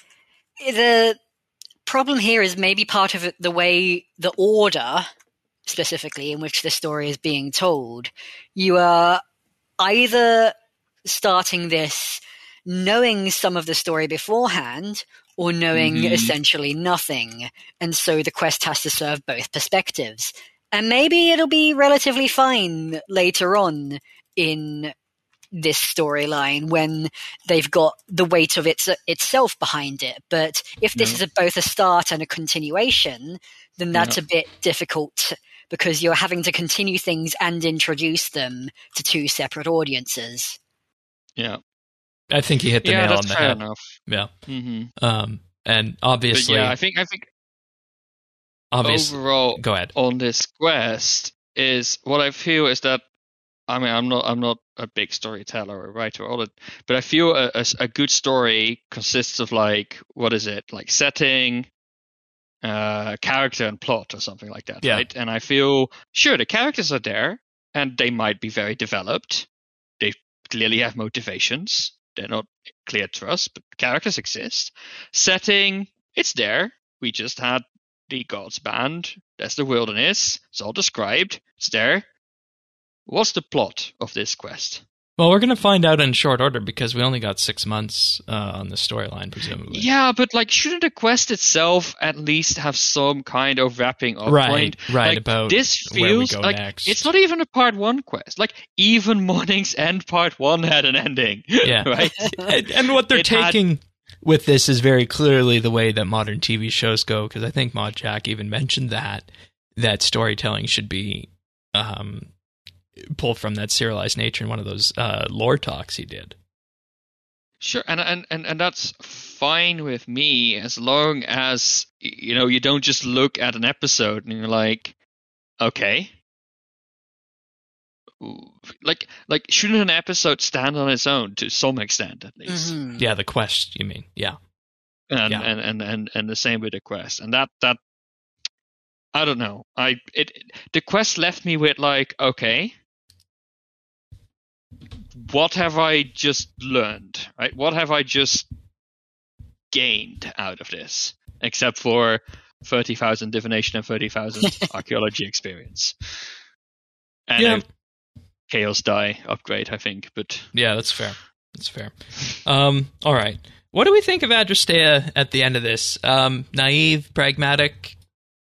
the problem here is maybe part of it, the way the order, specifically, in which the story is being told. You are either starting this knowing some of the story beforehand or knowing essentially nothing. And so the quest has to serve both perspectives. And maybe it'll be relatively fine later on in this storyline when they've got the weight of itself behind it. But if this is both a start and a continuation, then that's a bit difficult because you're having to continue things and introduce them to two separate audiences. Yeah. I think you hit the nail on the head. Enough. Yeah. Mm-hmm. And obviously... But I think overall, go ahead. On this quest is what I feel is that, I mean, I'm not a big storyteller or writer, but I feel a good story consists of what is it? Like setting, character and plot or something like that, right? And I feel, sure, the characters are there and they might be very developed. They clearly have motivations. They're not clear to us, but characters exist. Setting, it's there. We just had the Gods Band. That's the wilderness. It's all described. It's there. What's the plot of this quest? Well, we're going to find out in short order because we only got 6 months on the storyline, presumably. Yeah, but shouldn't the quest itself at least have some kind of wrapping up point? Right, about this feels where we go next. It's not even a part 1 quest. Even Morning's End part 1 had an ending. Yeah. Right? and what they're taking with this is very clearly the way that modern TV shows go, because I think Mod Jack even mentioned that storytelling should be pulled from that serialized nature in one of those lore talks he did. Sure, and that's fine with me as long as you don't just look at an episode and you're like, okay, shouldn't an episode stand on its own to some extent at least? Mm-hmm. Yeah, the quest, you mean? Yeah, and the same with the quest, and that I don't know. The quest left me with okay, what have I just learned? Right? What have I just gained out of this? Except for 30,000 divination and 30,000 archaeology experience. And Chaos Die upgrade, I think. But yeah, that's fair. All right. What do we think of Adrastea at the end of this? Naive, pragmatic?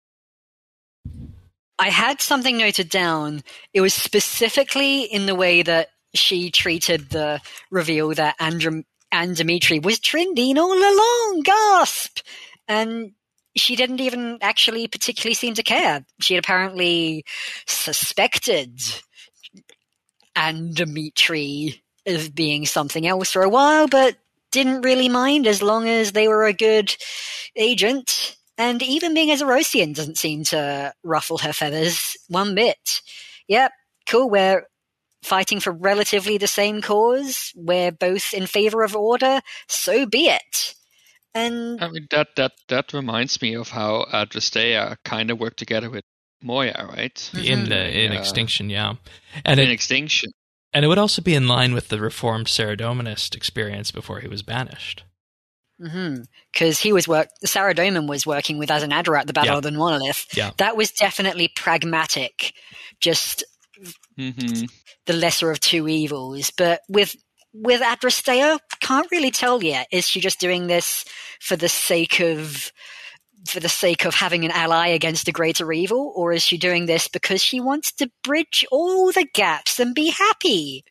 I had something noted down. It was specifically in the way that she treated the reveal that Anne Dimitri was Tryndene all along. Gasp! And she didn't even actually particularly seem to care. She had apparently suspected Anne Dimitri of being something else for a while, but didn't really mind as long as they were a good agent. And even being a Zarosian doesn't seem to ruffle her feathers one bit. Yep, cool, we're fighting for relatively the same cause. We're both in favor of order, so be it. And I mean, that reminds me of how Adrastea kind of worked together with Moya, right? In Extinction, yeah. And in Extinction. And it would also be in line with the reformed Saradominist experience before he was banished. Because Saradomin was working with Azanadra at the Battle of the Monolith. Yeah. That was definitely pragmatic, just the lesser of two evils. But with Adrastea, can't really tell yet. Is she just doing this for the sake of having an ally against a greater evil, or is she doing this because she wants to bridge all the gaps and be happy?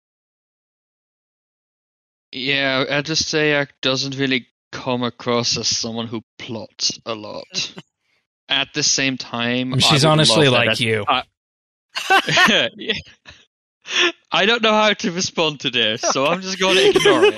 Yeah, Adrastea doesn't really come across as someone who plots a lot. At the same time, she's honestly like you. I don't know how to respond to this, so I'm just going to ignore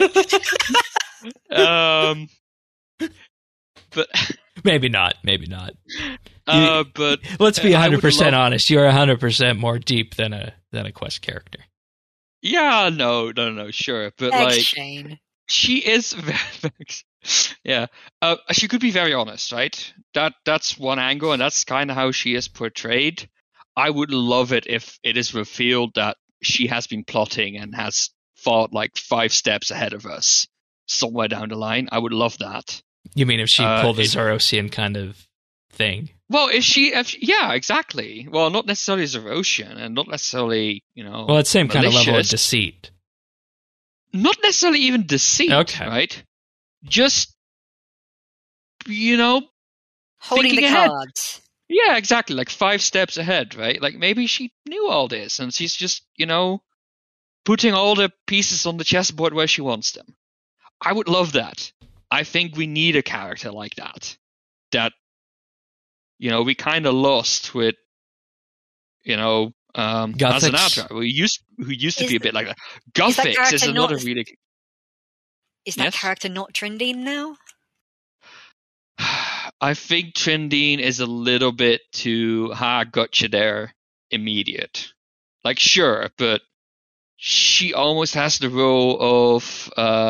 it. But maybe not. But let's be 100% honest. You're 100% more deep than a Quest character. Yeah, no, sure, but Shane. She is very, yeah. She could be very honest, right? That's one angle, and that's kind of how she is portrayed. I would love it if it is revealed that she has been plotting and has fought like 5 steps ahead of us somewhere down the line. I would love that. You mean if she pulled a Zarosian kind of thing? Well, yeah, exactly. Well, not necessarily Zarosian, and not necessarily, Well, it's same kind of level of deceit. Not necessarily even deceit, okay. Right? Just, holding the ahead. cards. Yeah, exactly. Like 5 steps ahead, right? Like maybe she knew all this, and she's just, putting all the pieces on the chessboard where she wants them. I would love that. I think we need a character like that. That, we kind of lost with, Azanadra, who used to be a bit like that. Guthix is another really... Is that character not Tryndene now? I think Tryndene is a little bit too, gotcha there, immediate. Like, sure, but she almost has the role of...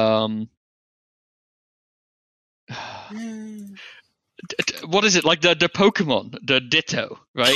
what is it, like the Pokemon, the Ditto, right?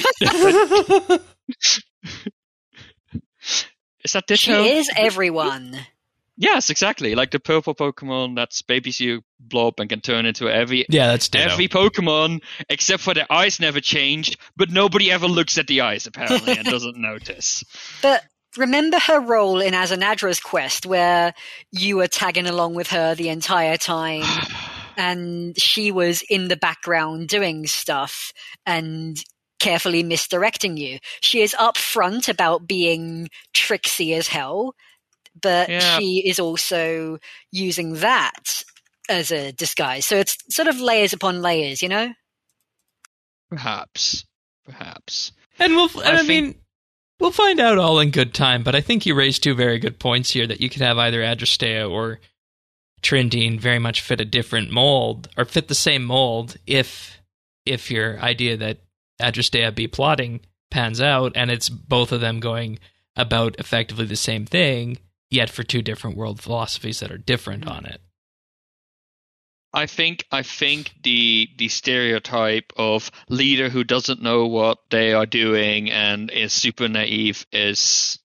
Is that Ditto? She is everyone. Yes, exactly. Like the purple Pokemon that's babies you blob and can turn into that's Ditto. Every Pokemon, except for their eyes never changed, but nobody ever looks at the eyes apparently and doesn't notice. But remember her role in Azanadra's quest, where you were tagging along with her the entire time. And she was in the background doing stuff and carefully misdirecting you. She is upfront about being tricksy as hell, but she is also using that as a disguise. So it's sort of layers upon layers, Perhaps. And we'll find out all in good time, but I think you raised 2 very good points here, that you could have either Adrastea or Tryndene very much fit a different mold, or fit the same mold if your idea that Adrastea be plotting pans out, and it's both of them going about effectively the same thing, yet for 2 different world philosophies that are different on it. I think the stereotype of leader who doesn't know what they are doing and is super naive is...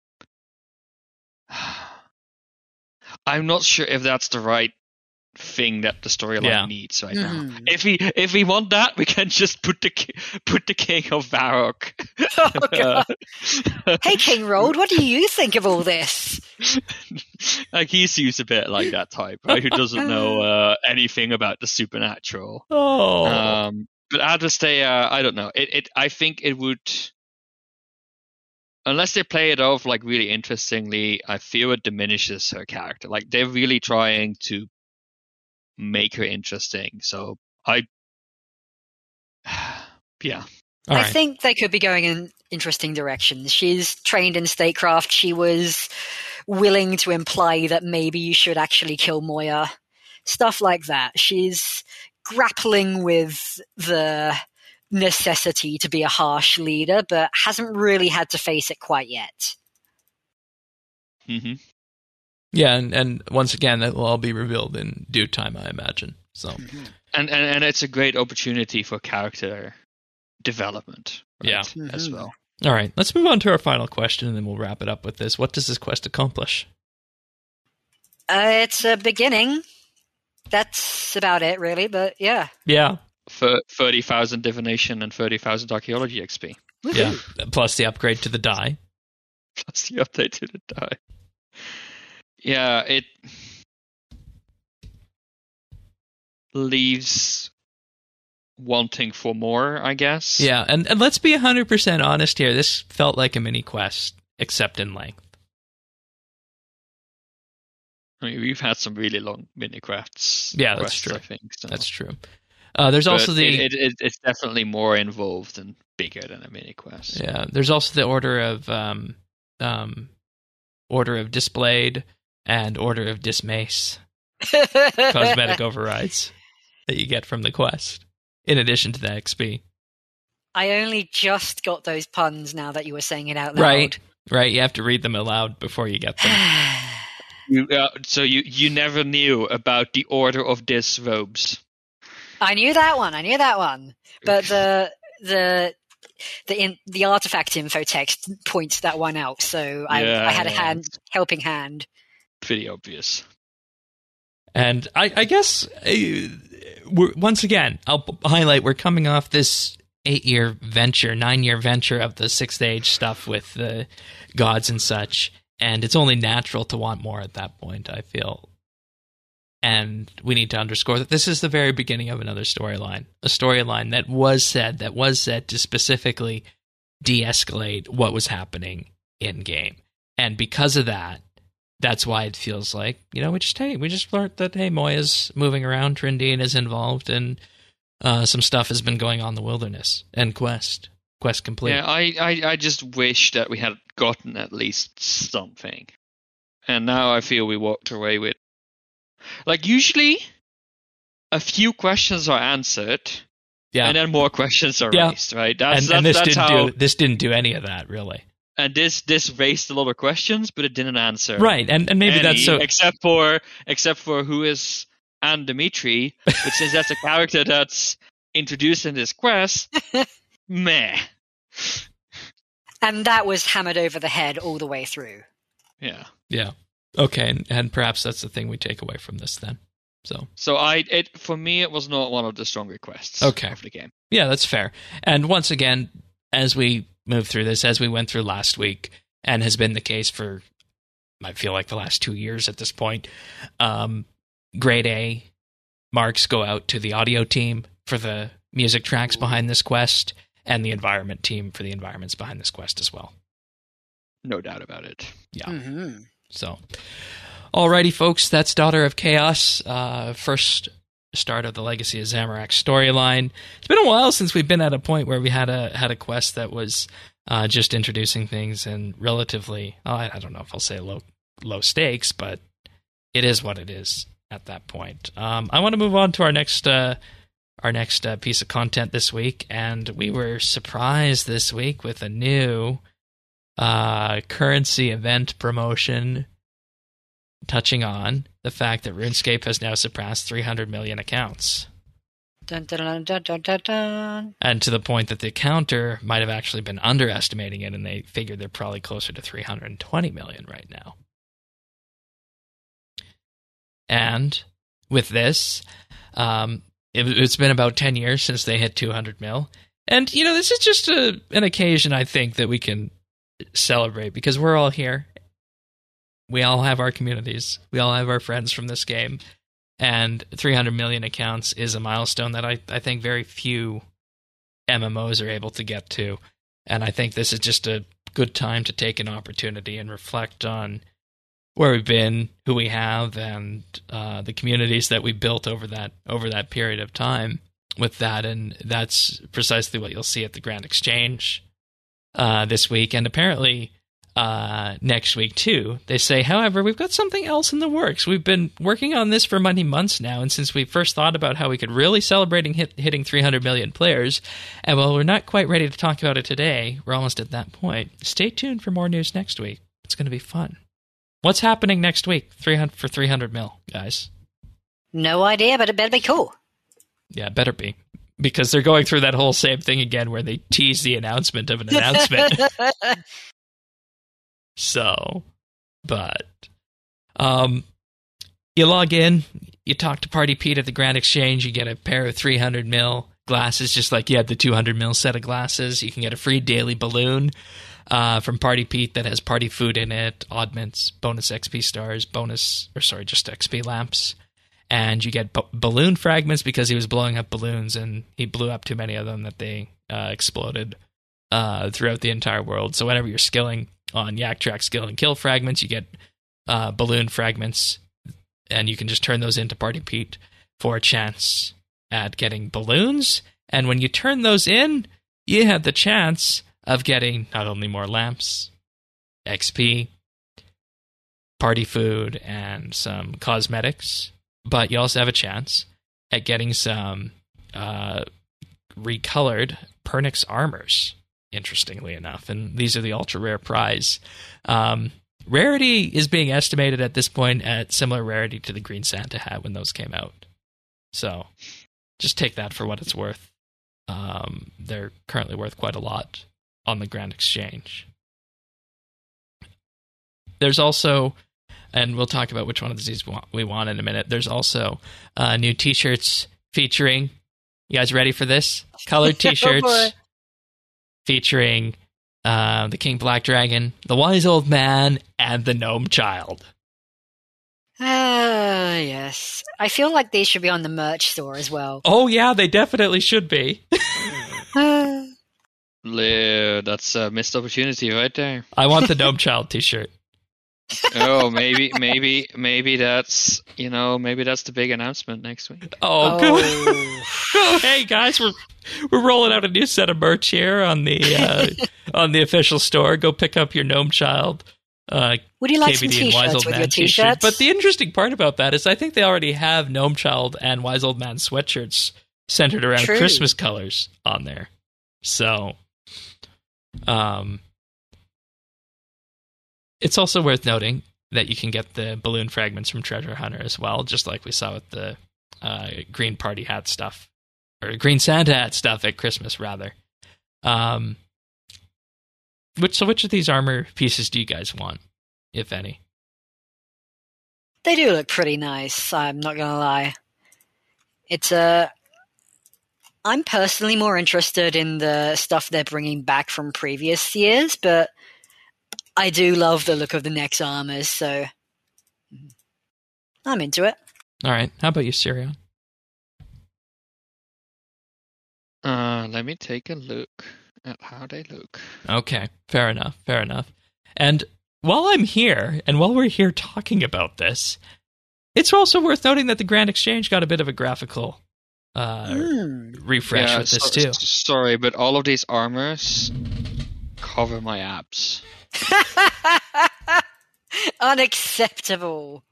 I'm not sure if that's the right thing that the storyline needs right now. If we want that, we can just put the king of Varrock. Oh, God. Hey, King Rold, what do you think of all this? Like, he seems a bit like that type, right? Who doesn't know anything about the supernatural. Oh, but Adrastea, I don't know. I think it would. Unless they play it off like really interestingly, I feel it diminishes her character. Like, they're really trying to make her interesting. So I think they could be going in interesting directions. She's trained in statecraft. She was willing to imply that maybe you should actually kill Moya. Stuff like that. She's grappling with the necessity to be a harsh leader, but hasn't really had to face it quite yet. Mm-hmm. Yeah, and once again, that will all be revealed in due time, I imagine. So, and it's a great opportunity for character development, right? Yeah, as well. All right, let's move on to our final question, and then we'll wrap it up with this. What does this quest accomplish? It's a beginning. That's about it, really, but yeah. Yeah. For 30,000 divination and 30,000 archaeology XP. Yeah, plus the upgrade to the die. Plus the update to the die. Yeah, it leaves wanting for more, I guess. Yeah, and let's be 100% honest here. This felt like a mini quest, except in length. I mean, we've had some really long mini quests. Yeah, that's true. I think so. That's true. There's also it's definitely more involved and bigger than a mini quest. Yeah, there's also the Order of Disblade and Order of Dismace cosmetic overrides that you get from the quest, in addition to the XP. I only just got those puns now that you were saying it out loud. Right. You have to read them aloud before you get them. So you never knew about the Order of Disrobes. I knew that one. But the artifact info text points that one out, so I had a helping hand. Pretty obvious. And I guess, once again, I'll highlight, we're coming off this 9-year venture of the Sixth Age stuff with the gods and such, and it's only natural to want more at that point, I feel. And we need to underscore that this is the very beginning of another storyline. A storyline that was set to specifically de-escalate what was happening in-game. And because of that, that's why it feels like, we just learned that, hey, Moya's moving around, Tryndene is involved, and some stuff has been going on in the wilderness. And quest complete. Yeah, I just wish that we had gotten at least something. And now I feel we walked away with, like, usually a few questions are answered, and then more questions are raised, right? This didn't do any of that, really. And this raised a lot of questions, but it didn't answer. Right, and maybe that's so. Except for who is Anne Dimitri, but since that's a character that's introduced in this quest, meh. And that was hammered over the head all the way through. Yeah. Yeah. Okay, and perhaps that's the thing we take away from this then. So for me, it was not one of the stronger quests of the game. Yeah, that's fair. And once again, as we move through this, as we went through last week, and has been the case for, I feel like, the last 2 years at this point, grade A marks go out to the audio team for the music tracks behind this quest, and the environment team for the environments behind this quest as well. No doubt about it. Yeah. Mm-hmm. So, alrighty, folks, that's Daughter of Chaos, first start of the Legacy of Zamorak storyline. It's been a while since we've been at a point where we had a quest that was just introducing things and relatively, I don't know if I'll say low stakes, but it is what it is at that point. I want to move on to our next piece of content this week, and we were surprised this week with a new currency event promotion touching on the fact that RuneScape has now surpassed 300 million accounts. Dun, dun, dun, dun, dun, dun. And to the point that the counter might have actually been underestimating it, and they figured they're probably closer to 320 million right now. And with this, it's been about 10 years since they hit 200 mil. And, this is just an occasion, I think, that we can celebrate, because we're all here. We all have our communities. We all have our friends from this game. And 300 million accounts is a milestone that I think very few MMOs are able to get to. And I think this is just a good time to take an opportunity and reflect on where we've been, who we have, and the communities that we built over that period of time with that. And that's precisely what you'll see at the Grand Exchange this week, and apparently next week too. They say, however, we've got something else in the works. We've been working on this for many months now, and since we first thought about how we could really celebrate hitting 300 million players, and while we're not quite ready to talk about it today, we're almost at that point. Stay tuned for more news next week. It's going to be fun. What's happening next week for 300 mil, guys? No idea, but it better be cool. Yeah, it better be. because they're going through that whole same thing again where they tease the announcement of an announcement. So, but you log in, you talk to Party Pete at the Grand Exchange, you get a pair of 300 mil glasses, just like you had the 200 mil set of glasses. You can get a free daily balloon from Party Pete that has party food in it, oddments, bonus XP stars, just XP lamps. And you get balloon fragments because he was blowing up balloons, and he blew up too many of them that they exploded throughout the entire world. So whenever you're skilling on Yak Track skill and kill fragments, you get balloon fragments, and you can just turn those into Party Pete for a chance at getting balloons. And when you turn those in, you have the chance of getting not only more lamps, XP, party food, and some cosmetics, but you also have a chance at getting some recolored Pernix armors, interestingly enough. And these are the ultra-rare prize. Rarity is being estimated at this point at similar rarity to the Green Santa hat when those came out. So just take that for what it's worth. They're currently worth quite a lot on the Grand Exchange. There's also, and we'll talk about which one of these we want in a minute, there's also new t-shirts featuring, you guys ready for this? Colored t-shirts featuring the King Black Dragon, the Wise Old Man, and the Gnome Child. Yes. I feel like these should be on the merch store as well. Oh, yeah, they definitely should be. That's a missed opportunity right there. I want the Gnome Child t-shirt. Oh, maybe that's, maybe that's the big announcement next week. Oh, good. Oh, hey guys, we're rolling out a new set of merch here on the official store. Go pick up your Gnome Child. Would you like KBD some t-shirts with your t-shirts? T-shirt. But the interesting part about that is I think they already have Gnome Child and Wise Old Man sweatshirts centered around Christmas colors on there. So, it's also worth noting that you can get the balloon fragments from Treasure Hunter as well, just like we saw with the green party hat stuff, or green Santa hat stuff at Christmas, rather. Which of these armor pieces do you guys want, if any? They do look pretty nice, I'm not gonna lie. I'm personally more interested in the stuff they're bringing back from previous years, but I do love the look of the next armors, so I'm into it. All right. How about you, Sirion? Let me take a look at how they look. Okay. Fair enough. And while I'm here, and while we're here talking about this, it's also worth noting that the Grand Exchange got a bit of a graphical refresh with this too. Sorry, but all of these armors cover my abs. Unacceptable.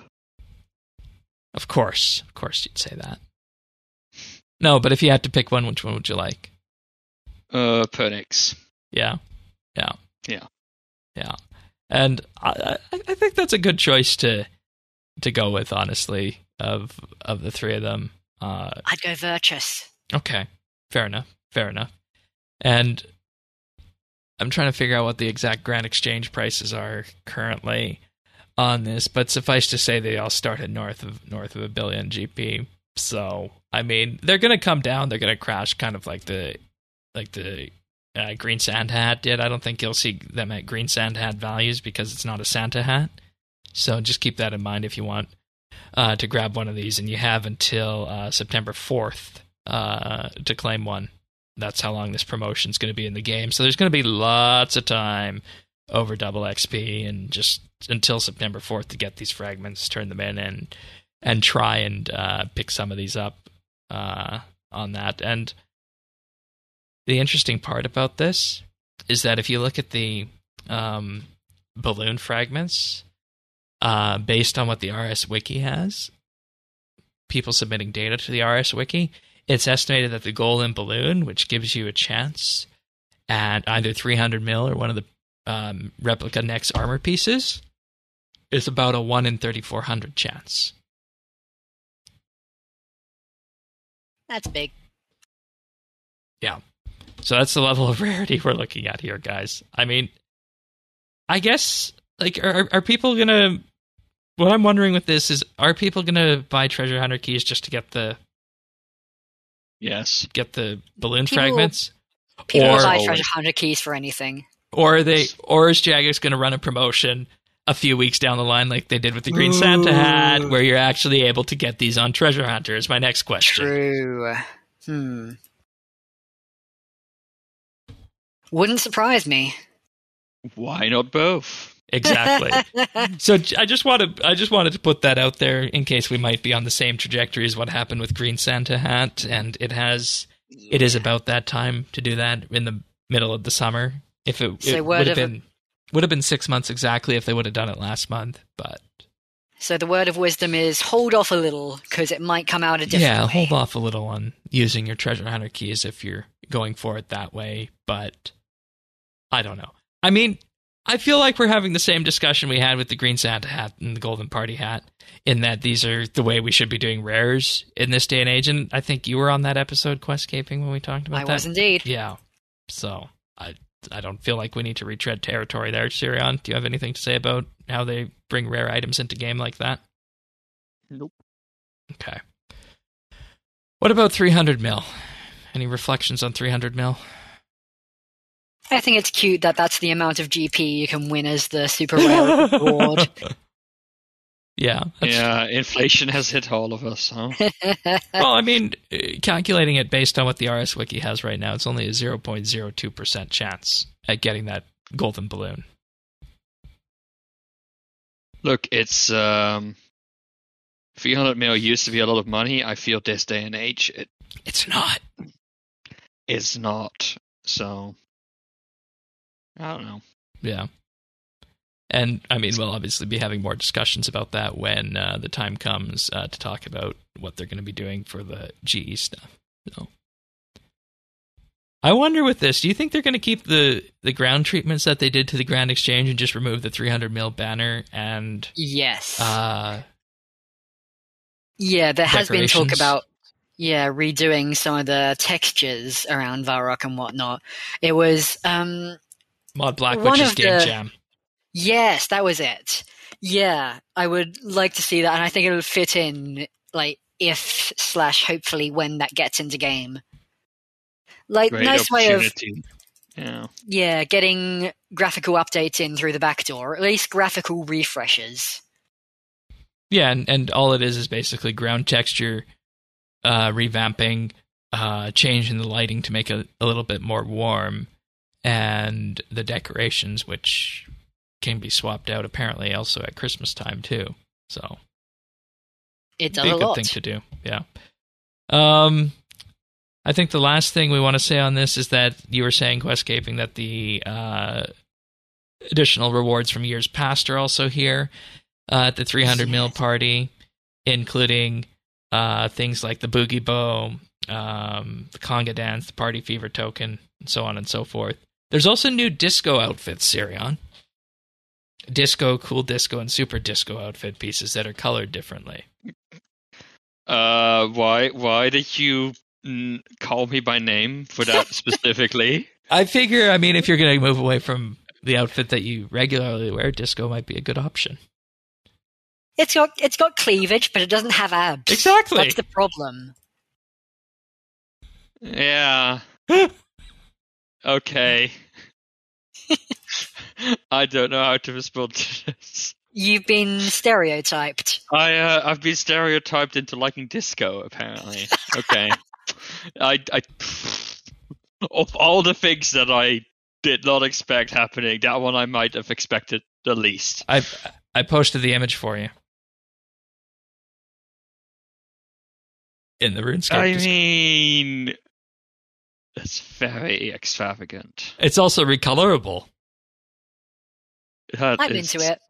Of course you'd say that. No, but if you had to pick one, which one would you like? Pernix. Yeah. And I think that's a good choice to go with, honestly, of the three of them. I'd go Virtus. Okay, fair enough. And I'm trying to figure out what the exact Grand Exchange prices are currently on this, but suffice to say they all start at north of $1 billion GP. So, I mean, they're going to come down. They're going to crash, kind of like the Green Santa hat did. I don't think you'll see them at Green Santa hat values because it's not a Santa hat. So just keep that in mind if you want to grab one of these, and you have until September 4th to claim one. That's how long this promotion is going to be in the game. So there's going to be lots of time over double XP and just until September 4th to get these fragments, turn them in, and try and pick some of these up on that. And the interesting part about this is that if you look at the balloon fragments, based on what the RS Wiki has, people submitting data to the RS Wiki, it's estimated that the golden balloon, which gives you a chance at either 300 mil or one of the replica next armor pieces, is about a 1 in 3,400 chance. That's big. Yeah. So that's the level of rarity we're looking at here, guys. I mean, I guess, like, are people going to... What I'm wondering with this is, are people going to buy treasure hunter keys just to get the... Yes. Get the balloon fragments? People will buy treasure hunter keys for anything. Or is Jagex going to run a promotion a few weeks down the line like they did with the Green Santa hat, where you're actually able to get these on treasure hunter is my next question. True. Wouldn't surprise me. Why not both? Exactly. So I just wanted to put that out there in case we might be on the same trajectory as what happened with Green Santa hat, and it is about that time to do that in the middle of the summer. If it would have been 6 months exactly if they would have done it last month, but. So the word of wisdom is hold off a little because it might come out a different way. Yeah, hold off a little on using your treasure hunter keys if you're going for it that way, but I don't know. I mean, I feel like we're having the same discussion we had with the Green Santa hat and the Golden Party hat, in that these are the way we should be doing rares in this day and age, and I think you were on that episode, Questscaping, when we talked about that. I was indeed. Yeah, so I don't feel like we need to retread territory there. Sirion, do you have anything to say about how they bring rare items into game like that? Nope. Okay. What about 300 mil? Any reflections on 300 mil? I think it's cute that that's the amount of GP you can win as the super rare reward. Yeah. Yeah, inflation has hit all of us, huh? Well, I mean, calculating it based on what the RS Wiki has right now, it's only a 0.02% chance at getting that golden balloon. Look, it's 300 mil used to be a lot of money. I feel this day and age, it's not. It's not. So, I don't know. Yeah. And, I mean, we'll obviously be having more discussions about that when the time comes to talk about what they're going to be doing for the GE stuff. So, I wonder with this, do you think they're going to keep the ground treatments that they did to the Grand Exchange and just remove the 300 mil banner and... Yes. Yeah, there has been talk about redoing some of the textures around Varrock and whatnot. It was... Mod Black, which is Game Jam. Yes, that was it. Yeah, I would like to see that, and I think it would fit in, like, if/hopefully when that gets into game. Like, great nice way of getting graphical updates in through the back door, or at least graphical refreshes. Yeah, and all it is basically ground texture revamping, changing the lighting to make it a little bit more warm, and the decorations, which can be swapped out apparently also at Christmas time too. So it does be a good thing to do. Yeah. I think the last thing we want to say on this is that you were saying, Questscaping, that the additional rewards from years past are also here at the 300 mil party, including things like the Boogie Bow, the Conga Dance, the Party Fever token, and so on and so forth. There's also new disco outfits, Sirion. Disco, cool disco, and super disco outfit pieces that are colored differently. Why did you call me by name for that specifically? I figure, I mean, if you're going to move away from the outfit that you regularly wear, disco might be a good option. It's got cleavage, but it doesn't have abs. Exactly. That's the problem. Yeah. Okay. I don't know how to respond to this. You've been stereotyped. I've been stereotyped into liking disco, apparently. Okay. I of all the things that I did not expect happening, that one I might have expected the least. I posted the image for you. In the RuneScape. I mean, that's very extravagant. It's also recolorable. I'm into it.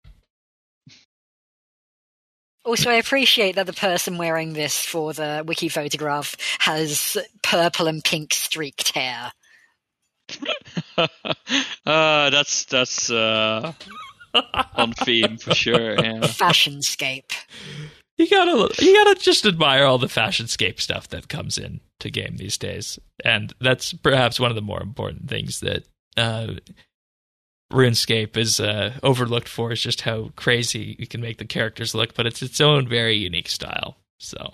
Also, I appreciate that the person wearing this for the wiki photograph has purple and pink streaked hair. That's on theme for sure. Yeah. Fashionscape. You gotta just admire all the fashionscape stuff that comes in to game these days, and that's perhaps one of the more important things that RuneScape is overlooked for, is just how crazy you can make the characters look, but it's its own very unique style. So,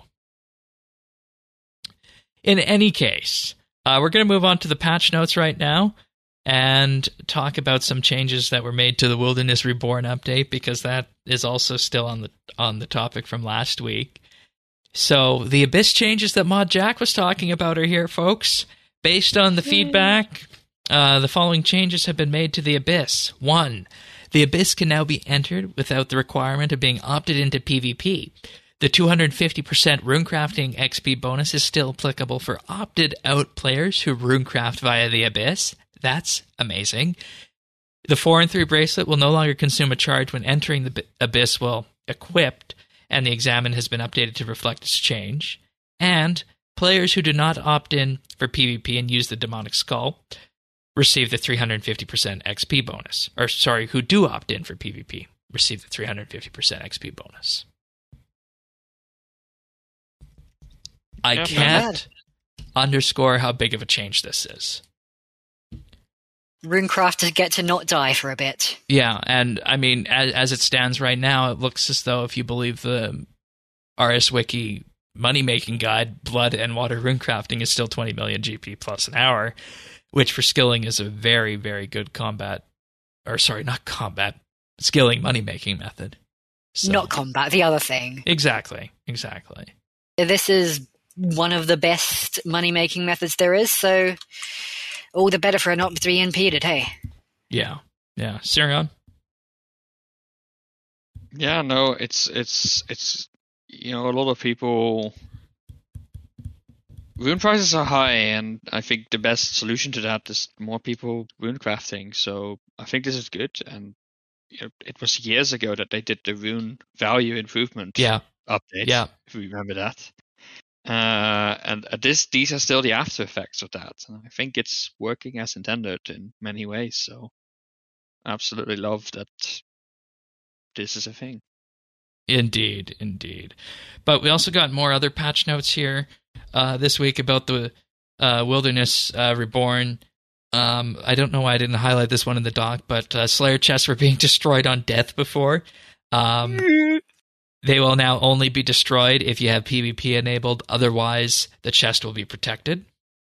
in any case, we're going to move on to the patch notes right now and talk about some changes that were made to the Wilderness Reborn update, because that is also still on the topic from last week. So the Abyss changes that Mod Jack was talking about are here, folks. Based on the feedback, the following changes have been made to the Abyss. 1. The Abyss can now be entered without the requirement of being opted into PvP. The 250% runecrafting XP bonus is still applicable for opted-out players who runecraft via the Abyss. That's amazing. The 4 and 3 bracelet will no longer consume a charge when entering the Abyss while equipped, and the Examine has been updated to reflect its change. And players who do not opt in for PvP and use the Demonic Skull receive the 350% XP bonus. Or, sorry, who do opt in for PvP receive the 350% XP bonus. I can't underscore how big of a change this is. Runecrafters get to not die for a bit. Yeah, and I mean, as it stands right now, it looks as though, if you believe the RS Wiki money-making guide, Blood and Water runecrafting is still 20 million GP plus an hour, which for skilling is a very, very good skilling money-making method. So, not combat, the other thing. Exactly. This is one of the best money-making methods there is, so all the better for it not to be impeded, hey? Yeah. Sirion? Yeah, no, it's a lot of people... Rune prices are high, and I think the best solution to that is more people runecrafting, so I think this is good, and it was years ago that they did the rune value improvement update, if we remember that. And these are still the after effects of that, and I think it's working as intended in many ways, so I absolutely love that this is a thing. Indeed. But we also got more other patch notes here this week about the Wilderness Reborn. I don't know why I didn't highlight this one in the doc, but Slayer chests were being destroyed on death before. They will now only be destroyed if you have PvP enabled. Otherwise, the chest will be protected.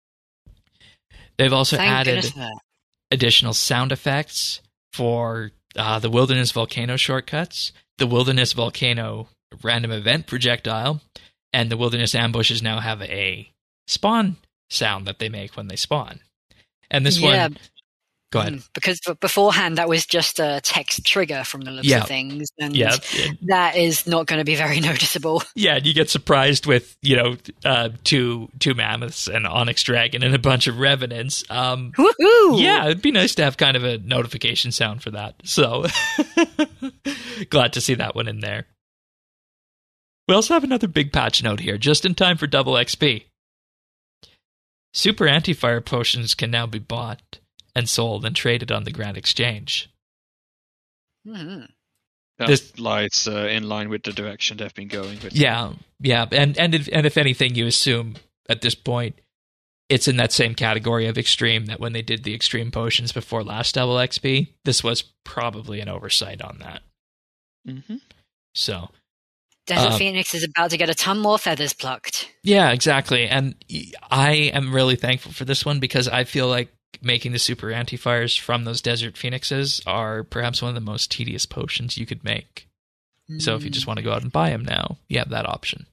They've also added additional sound effects for the Wilderness Volcano shortcuts, the Wilderness Volcano random event projectile, and the Wilderness ambushes now have a spawn sound that they make when they spawn. And this one... Go ahead. Because beforehand, that was just a text trigger from the looks of things, and that is not going to be very noticeable. Yeah, and you get surprised with, two mammoths, an onyx dragon, and a bunch of revenants. Woohoo! Yeah, it'd be nice to have kind of a notification sound for that. So, glad to see that one in there. We also have another big patch note here, just in time for double XP. Super anti-fire potions can now be bought and sold and traded on the Grand Exchange. Mm-hmm. That lies in line with the direction they've been going with. Yeah, and if anything, you assume at this point it's in that same category of extreme, that when they did the extreme potions before last double XP, this was probably an oversight on that. Mm-hmm. So, Desert Phoenix is about to get a ton more feathers plucked. Yeah, exactly, and I am really thankful for this one, because I feel like making the super anti-fires from those Desert Phoenixes are perhaps one of the most tedious potions you could make. So if you just want to go out and buy them now, you have that option.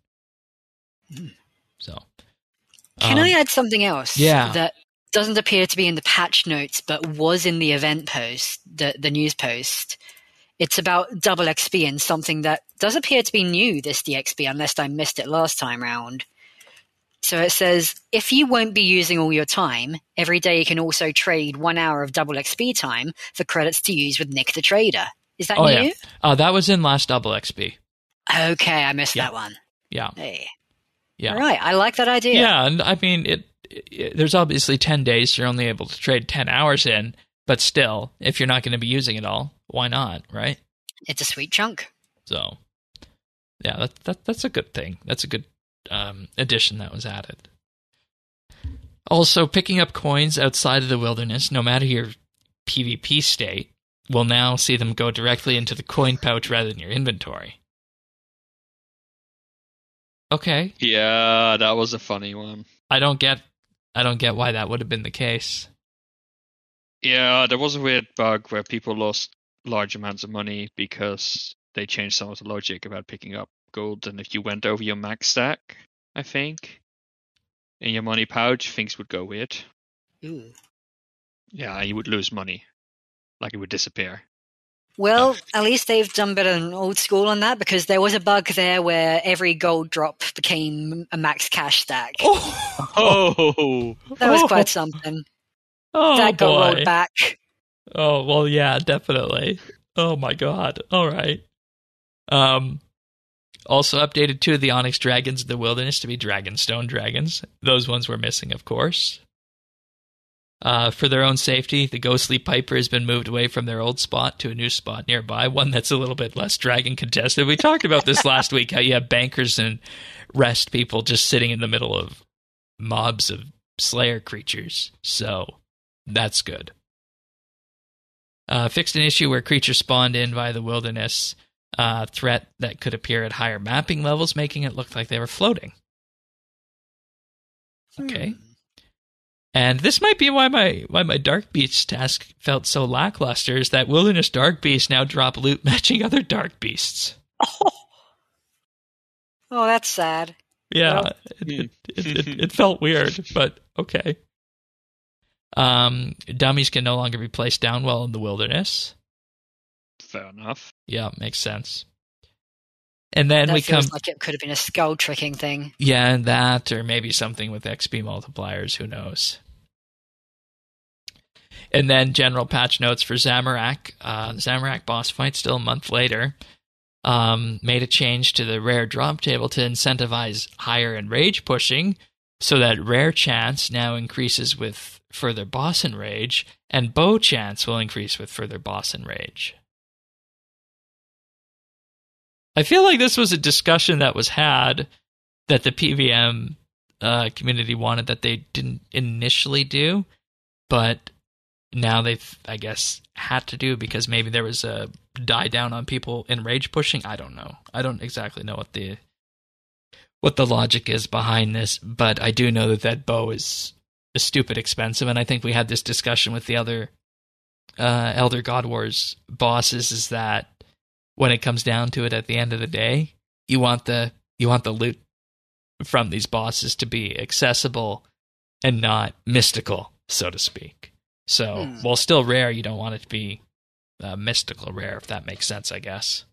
So, can I add something else? Yeah. That doesn't appear to be in the patch notes, but was in the event post, the news post. It's about double XP and something that does appear to be new this DXP, unless I missed it last time round. So it says, if you won't be using all your time, every day you can also trade 1 hour of double XP time for credits to use with Nick the Trader. Is that new? Yeah. That was in last double XP. Okay, I missed that one. Yeah. Hey. Yeah. All right, I like that idea. Yeah, and I mean, there's obviously 10 days, so you're only able to trade 10 hours in, but still, if you're not going to be using it all, why not, right? It's a sweet chunk. So, Yeah, that's a good thing. That's a good addition that was added. Also, picking up coins outside of the wilderness, no matter your PvP state, will now see them go directly into the coin pouch rather than your inventory. Okay. Yeah, that was a funny one. I don't get why that would have been the case. Yeah, there was a weird bug where people lost large amounts of money because they changed some of the logic about picking up gold, and if you went over your max stack, I think, in your money pouch, things would go weird. Ooh. Yeah, you would lose money. Like it would disappear. Well, at least they've done better than old school on that, because there was a bug there where every gold drop became a max cash stack. Oh! That was quite something. Oh, that got boy. rolled back. Oh, well, yeah, definitely. Oh, my God. All right. Also updated 2 of the Onyx Dragons of the Wilderness to be Dragonstone Dragons. Those ones were missing, of course. For their own safety, the Ghostly Piper has been moved away from their old spot to a new spot nearby, one that's a little bit less dragon contested. We talked about this last week, how you have bankers and rest people just sitting in the middle of mobs of Slayer creatures. So, that's good. Fixed an issue where creatures spawned in via the wilderness threat that could appear at higher mapping levels, making it look like they were floating. Okay. And this might be why my Dark Beast task felt so lackluster, is that Wilderness Dark Beasts now drop loot matching other Dark Beasts. Oh, that's sad. Yeah, it felt weird, but okay. Dummies can no longer be placed down well in the wilderness. Fair enough. Yeah, makes sense. And then that we feels come like it could have been a skull tricking thing. Yeah, and that, or maybe something with XP multipliers, who knows. And then general patch notes for Zamorak. The Zamorak boss fight still a month later. Made a change to the rare drop table to incentivize higher enrage pushing, so that rare chance now increases with further boss enrage, and bow chance will increase with further boss enrage. I feel like this was a discussion that was had that the PVM community wanted that they didn't initially do, but now they've, I guess, had to do because maybe there was a die down on people in rage pushing. I don't know. I don't exactly know what the logic is behind this, but I do know that bow is stupid expensive, and I think we had this discussion with the other Elder God Wars bosses, is that when it comes down to it at the end of the day, you want the loot from these bosses to be accessible and not mystical, so to speak. So, while still rare, you don't want it to be mystical rare, if that makes sense, I guess.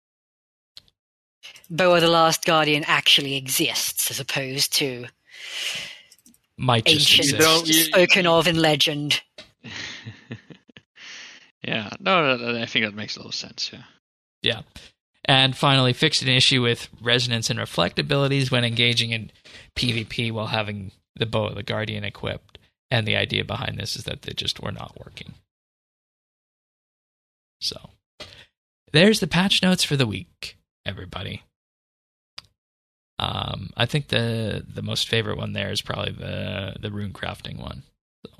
Bow of the Last Guardian actually exists, as opposed to might just ancient, spoken of in legend. Yeah, no, I think that makes a lot of sense, yeah. Yeah. And finally, fixed an issue with resonance and reflect abilities when engaging in PvP while having the Bow of the Guardian equipped. And the idea behind this is that they just were not working. So, there's the patch notes for the week, everybody. I think the most favorite one there is probably the rune crafting one. So.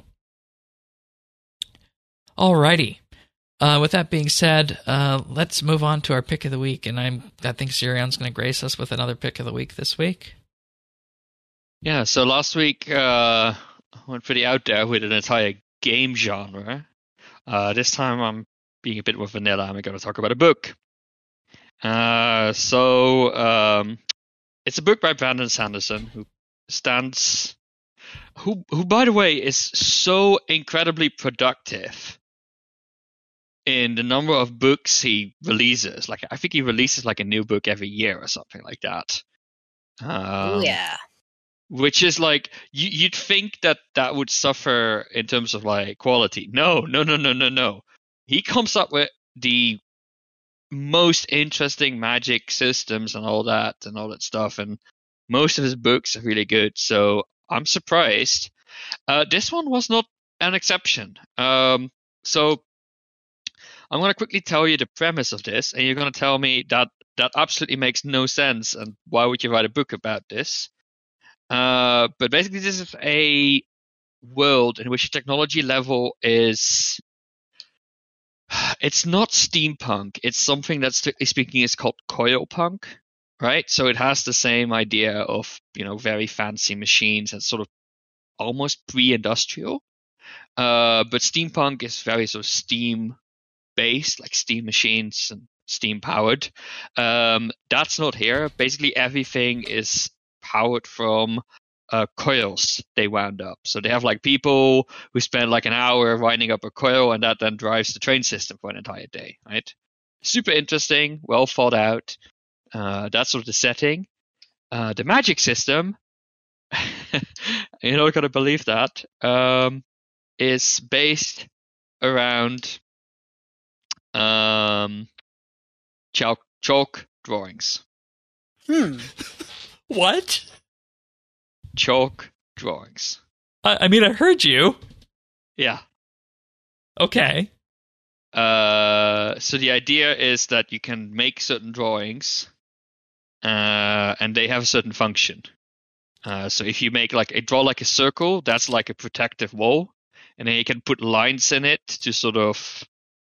Alrighty. With that being said, let's move on to our pick of the week, and I think Zirion's going to grace us with another pick of the week this week. Yeah, so last week I went pretty out there with an entire game genre. This time I'm being a bit more vanilla. I'm going to talk about a book. It's a book by Brandon Sanderson, who by the way is so incredibly productive in the number of books he releases. Like, I think he releases like a new book every year or something like that. Yeah. Which is like, you'd think that would suffer in terms of like quality. No. He comes up with the most interesting magic systems and all that stuff, and most of his books are really good. So I'm surprised. This one was not an exception. So I'm going to quickly tell you the premise of this, and you're going to tell me that that absolutely makes no sense. And why would you write a book about this? But basically, this is a world in which the technology level is. It's not steampunk. It's something that, strictly speaking, is called coilpunk, right? So it has the same idea of, very fancy machines and sort of almost pre-industrial. But steampunk is very sort of steam-based, like steam machines and steam-powered. That's not here. Basically, everything is powered from coils they wound up. So they have like people who spend like an hour winding up a coil, and that then drives the train system for an entire day, right? Super interesting, well thought out. That's sort of the setting. The magic system, you're not going to believe that, is based around chalk drawings. What? Chalk drawings. I mean, I heard you. Yeah. Okay. So the idea is that you can make certain drawings, and they have a certain function. So if you make draw like a circle, that's like a protective wall, and then you can put lines in it to sort of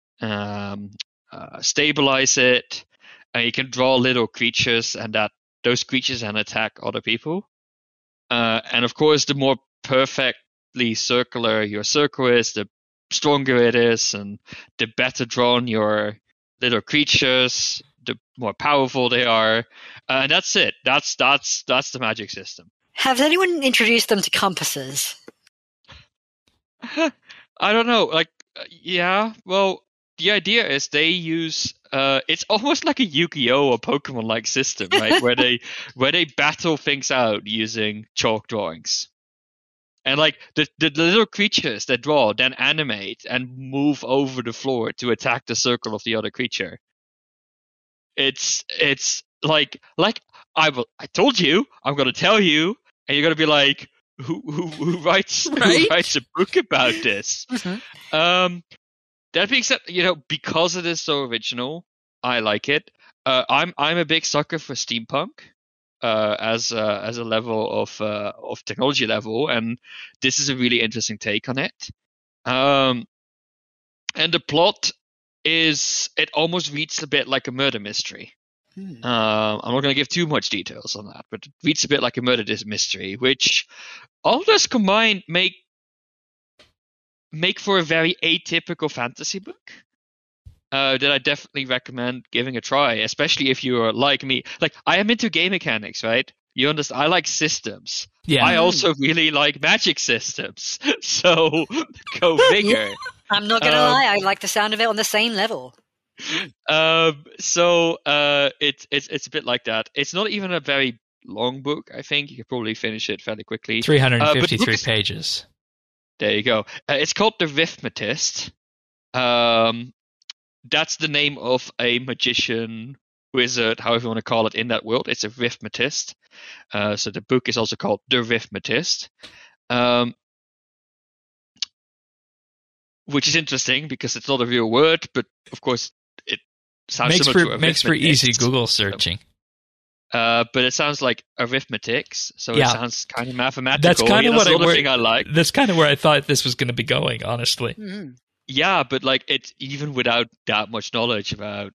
stabilize it. And you can draw little creatures, and those creatures can attack other people. And of course, the more perfectly circular your circle is, the stronger it is, and the better drawn your little creatures, the more powerful they are. And that's it. That's the magic system. Has anyone introduced them to compasses? I don't know. Yeah. Well, the idea is they use. It's almost like a Yu-Gi-Oh! Or Pokemon-like system, right? where they battle things out using chalk drawings, and the little creatures that draw then animate and move over the floor to attack the circle of the other creature. It's like I told you, I'm gonna tell you, and you're gonna be like, who writes a book about this? Mm-hmm. That being said, because it is so original, I like it. I'm a big sucker for steampunk as a level of technology level, and this is a really interesting take on it. And the plot it almost reads a bit like a murder mystery. I'm not going to give too much details on that, but it reads a bit like a murder mystery, which all this combined make for a very atypical fantasy book that I definitely recommend giving a try, especially if you are like me. I am into game mechanics, right? You understand? I like systems. Yeah. I also really like magic systems. So go figure. I'm not gonna lie, I like the sound of it on the same level. So it's a bit like that. It's not even a very long book. I think you could probably finish it fairly quickly. 353 pages. There you go. It's called The Rhythmatist. That's the name of a magician, wizard, however you want to call it, in that world. It's a rhythmatist. So the book is also called The Rhythmatist. Which is interesting because it's not a real word, but of course it sounds similar to a makes for easy Google searching. But it sounds like arithmetics, so it sounds kind of mathematical. That's kind of thing I like. That's kind of where I thought this was going to be going, honestly. Mm-hmm. Yeah, but it's even without that much knowledge about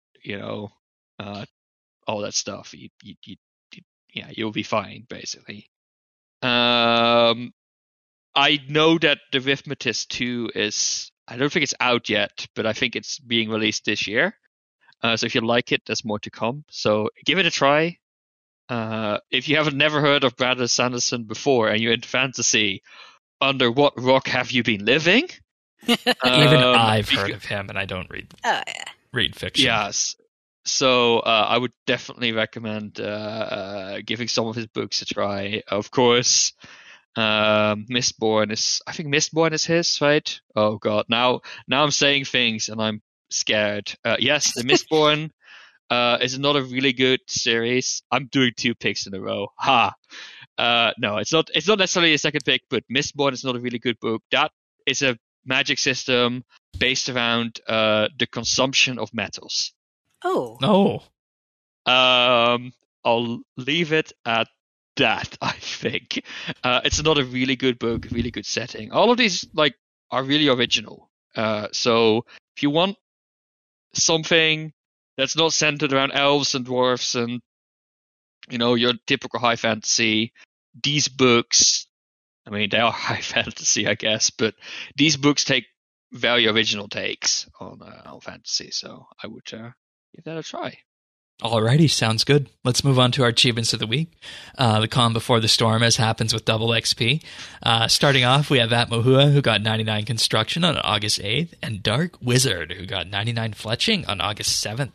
all that stuff, you'll be fine basically. I know that the Rhythmatist 2 is. I don't think it's out yet, but I think it's being released this year. So if you like it, there's more to come. So give it a try. If you haven't never heard of Brandon Sanderson before and you're into fantasy, under what rock have you been living? Even I've heard of him, and I don't read fiction. Yes. So I would definitely recommend giving some of his books a try. Of course, Mistborn is his, right? Oh god, now I'm saying things and I'm scared. Yes, the Mistborn is another really good series. I'm doing 2 picks in a row. Ha! No, it's not necessarily a second pick, but Mistborn is not a really good book. That is a magic system based around the consumption of metals. Oh. I'll leave it at that, I think. It's another really good book, really good setting. All of these are really original. So if you want something that's not centered around elves and dwarfs and your typical high fantasy, these books, I mean, they are high fantasy, I guess, but these books take very original takes on fantasy. So I would give that a try. Alrighty, sounds good. Let's move on to our achievements of the week. The calm before the storm, as happens with double XP. Starting off, we have Atmohua, who got 99 construction on August 8th, and Dark Wizard, who got 99 fletching on August 7th.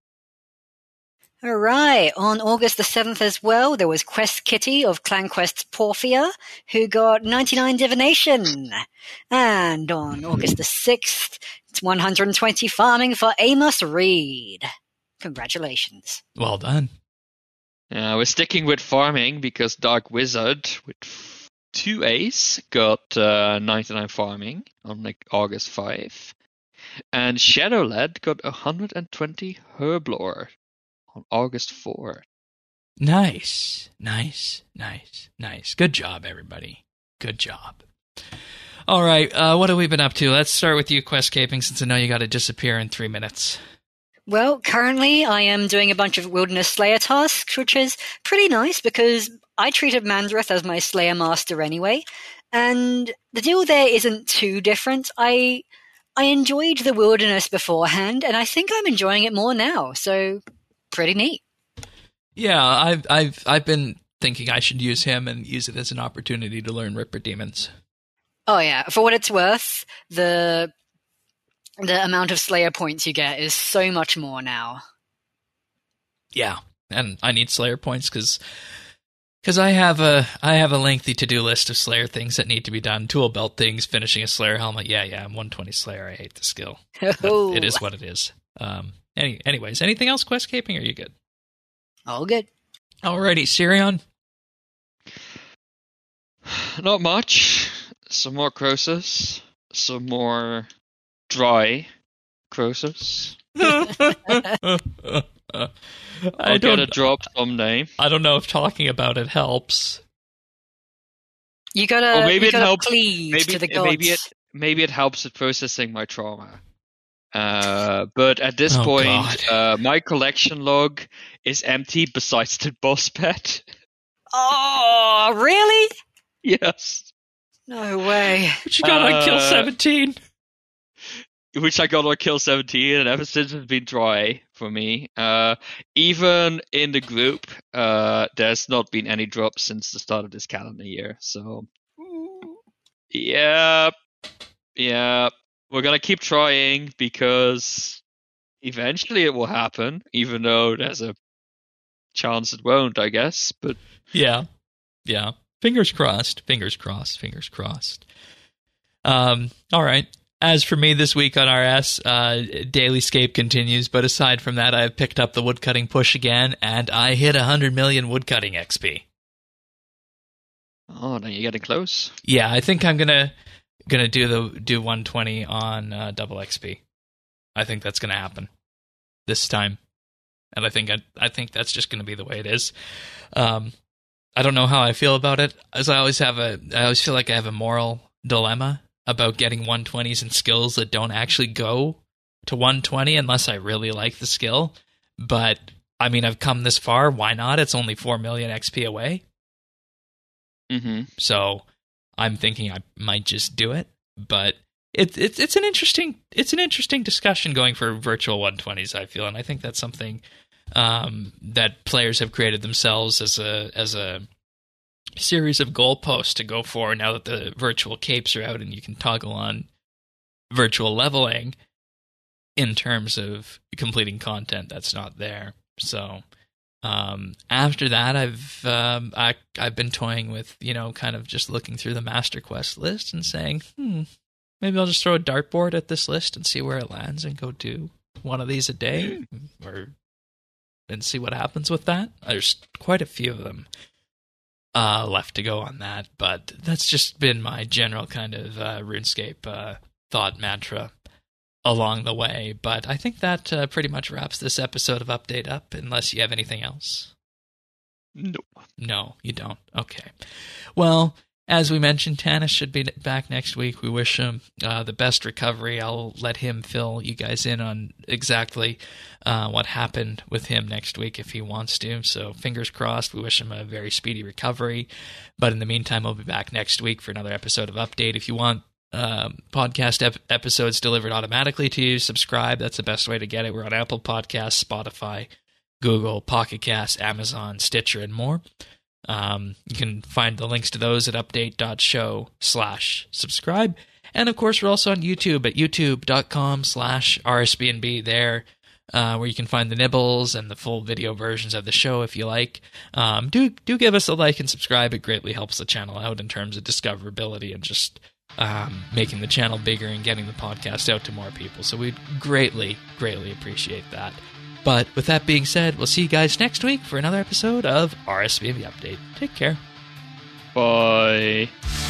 All right. On August the 7th as well, there was Quest Kitty of Clan Quest's Porphia, who got 99 divination. And on August the 6th, it's 120 farming for Amos Reed. Congratulations. Well done. We're sticking with farming because Dark Wizard with 2 A's got 99 farming on August 5. And Shadowlad got 120 Herblore on August 4. Nice. Good job, everybody. Good job. All right, what have we been up to? Let's start with you, Questcaping, since I know you got to disappear in 3 minutes. Well, currently I am doing a bunch of Wilderness Slayer tasks, which is pretty nice because I treated Mandareth as my Slayer Master anyway, and the deal there isn't too different. I enjoyed the Wilderness beforehand, and I think I'm enjoying it more now, so pretty neat. Yeah, I've been thinking I should use him and use it as an opportunity to learn Ripper Demons. Oh yeah, for what it's worth, the amount of Slayer points you get is so much more now. Yeah, and I need Slayer points because I have a lengthy to-do list of Slayer things that need to be done. Tool belt things, finishing a Slayer helmet. Yeah, I'm 120 Slayer. I hate the skill. It is what it is. Anyways, anything else Questcaping, or are you good? All good. Alrighty, Sirion? Not much. Some more Croesus. Some more dry Croesus. I'll get a drop someday. I don't know if talking about it helps. You gotta, or maybe it helps. Please to the gods. Maybe it helps with processing my trauma. But at this point, my collection log is empty besides the boss pet. Oh, really? Yes. No way. Which you got on kill 17. Which I got on kill 17, and ever since it's been dry for me. Even in the group, there's not been any drops since the start of this calendar year. So, yeah. We're gonna keep trying because eventually it will happen, even though there's a chance it won't, I guess. But yeah. Fingers crossed. All right. As for me this week on RS, Dailyscape continues, but aside from that, I've picked up the woodcutting push again, and I hit 100 million woodcutting XP. Oh, now you're getting close. Yeah, I think I'm gonna do 120 on double XP. I think that's gonna happen this time, and I think that's just gonna be the way it is. I don't know how I feel about it, as I always feel like I have a moral dilemma about getting 120s and skills that don't actually go to 120 unless I really like the skill. But, I mean, I've come this far. Why not? It's only 4 million XP away. Mm-hmm. So I'm thinking I might just do it. But it's an interesting discussion going for virtual 120s, I feel. And I think that's something that players have created themselves as a series of goalposts to go for now that the virtual capes are out and you can toggle on virtual leveling in terms of completing content that's not there. So after that, I've been toying with, kind of just looking through the Master Quest list and saying, maybe I'll just throw a dartboard at this list and see where it lands and go do one of these a day and see what happens with that. There's quite a few of them left to go on that, but that's just been my general kind of RuneScape thought mantra along the way. But I think that pretty much wraps this episode of Update Up, unless you have anything else. Nope. No, you don't. Okay. Well, as we mentioned, Tanis should be back next week. We wish him the best recovery. I'll let him fill you guys in on exactly what happened with him next week if he wants to. So fingers crossed. We wish him a very speedy recovery. But in the meantime, we'll be back next week for another episode of Update. If you want podcast episodes delivered automatically to you, subscribe. That's the best way to get it. We're on Apple Podcasts, Spotify, Google, Pocket Cast, Amazon, Stitcher, and more. You can find the links to those at update.show/subscribe. And of course, we're also on YouTube at youtube.com/RSBNB there, where you can find the nibbles and the full video versions of the show if you like. Do give us a like and subscribe. It greatly helps the channel out in terms of discoverability and just making the channel bigger and getting the podcast out to more people. So we'd greatly, greatly appreciate that. But with that being said, we'll see you guys next week for another episode of RSBNB Update. Take care. Bye.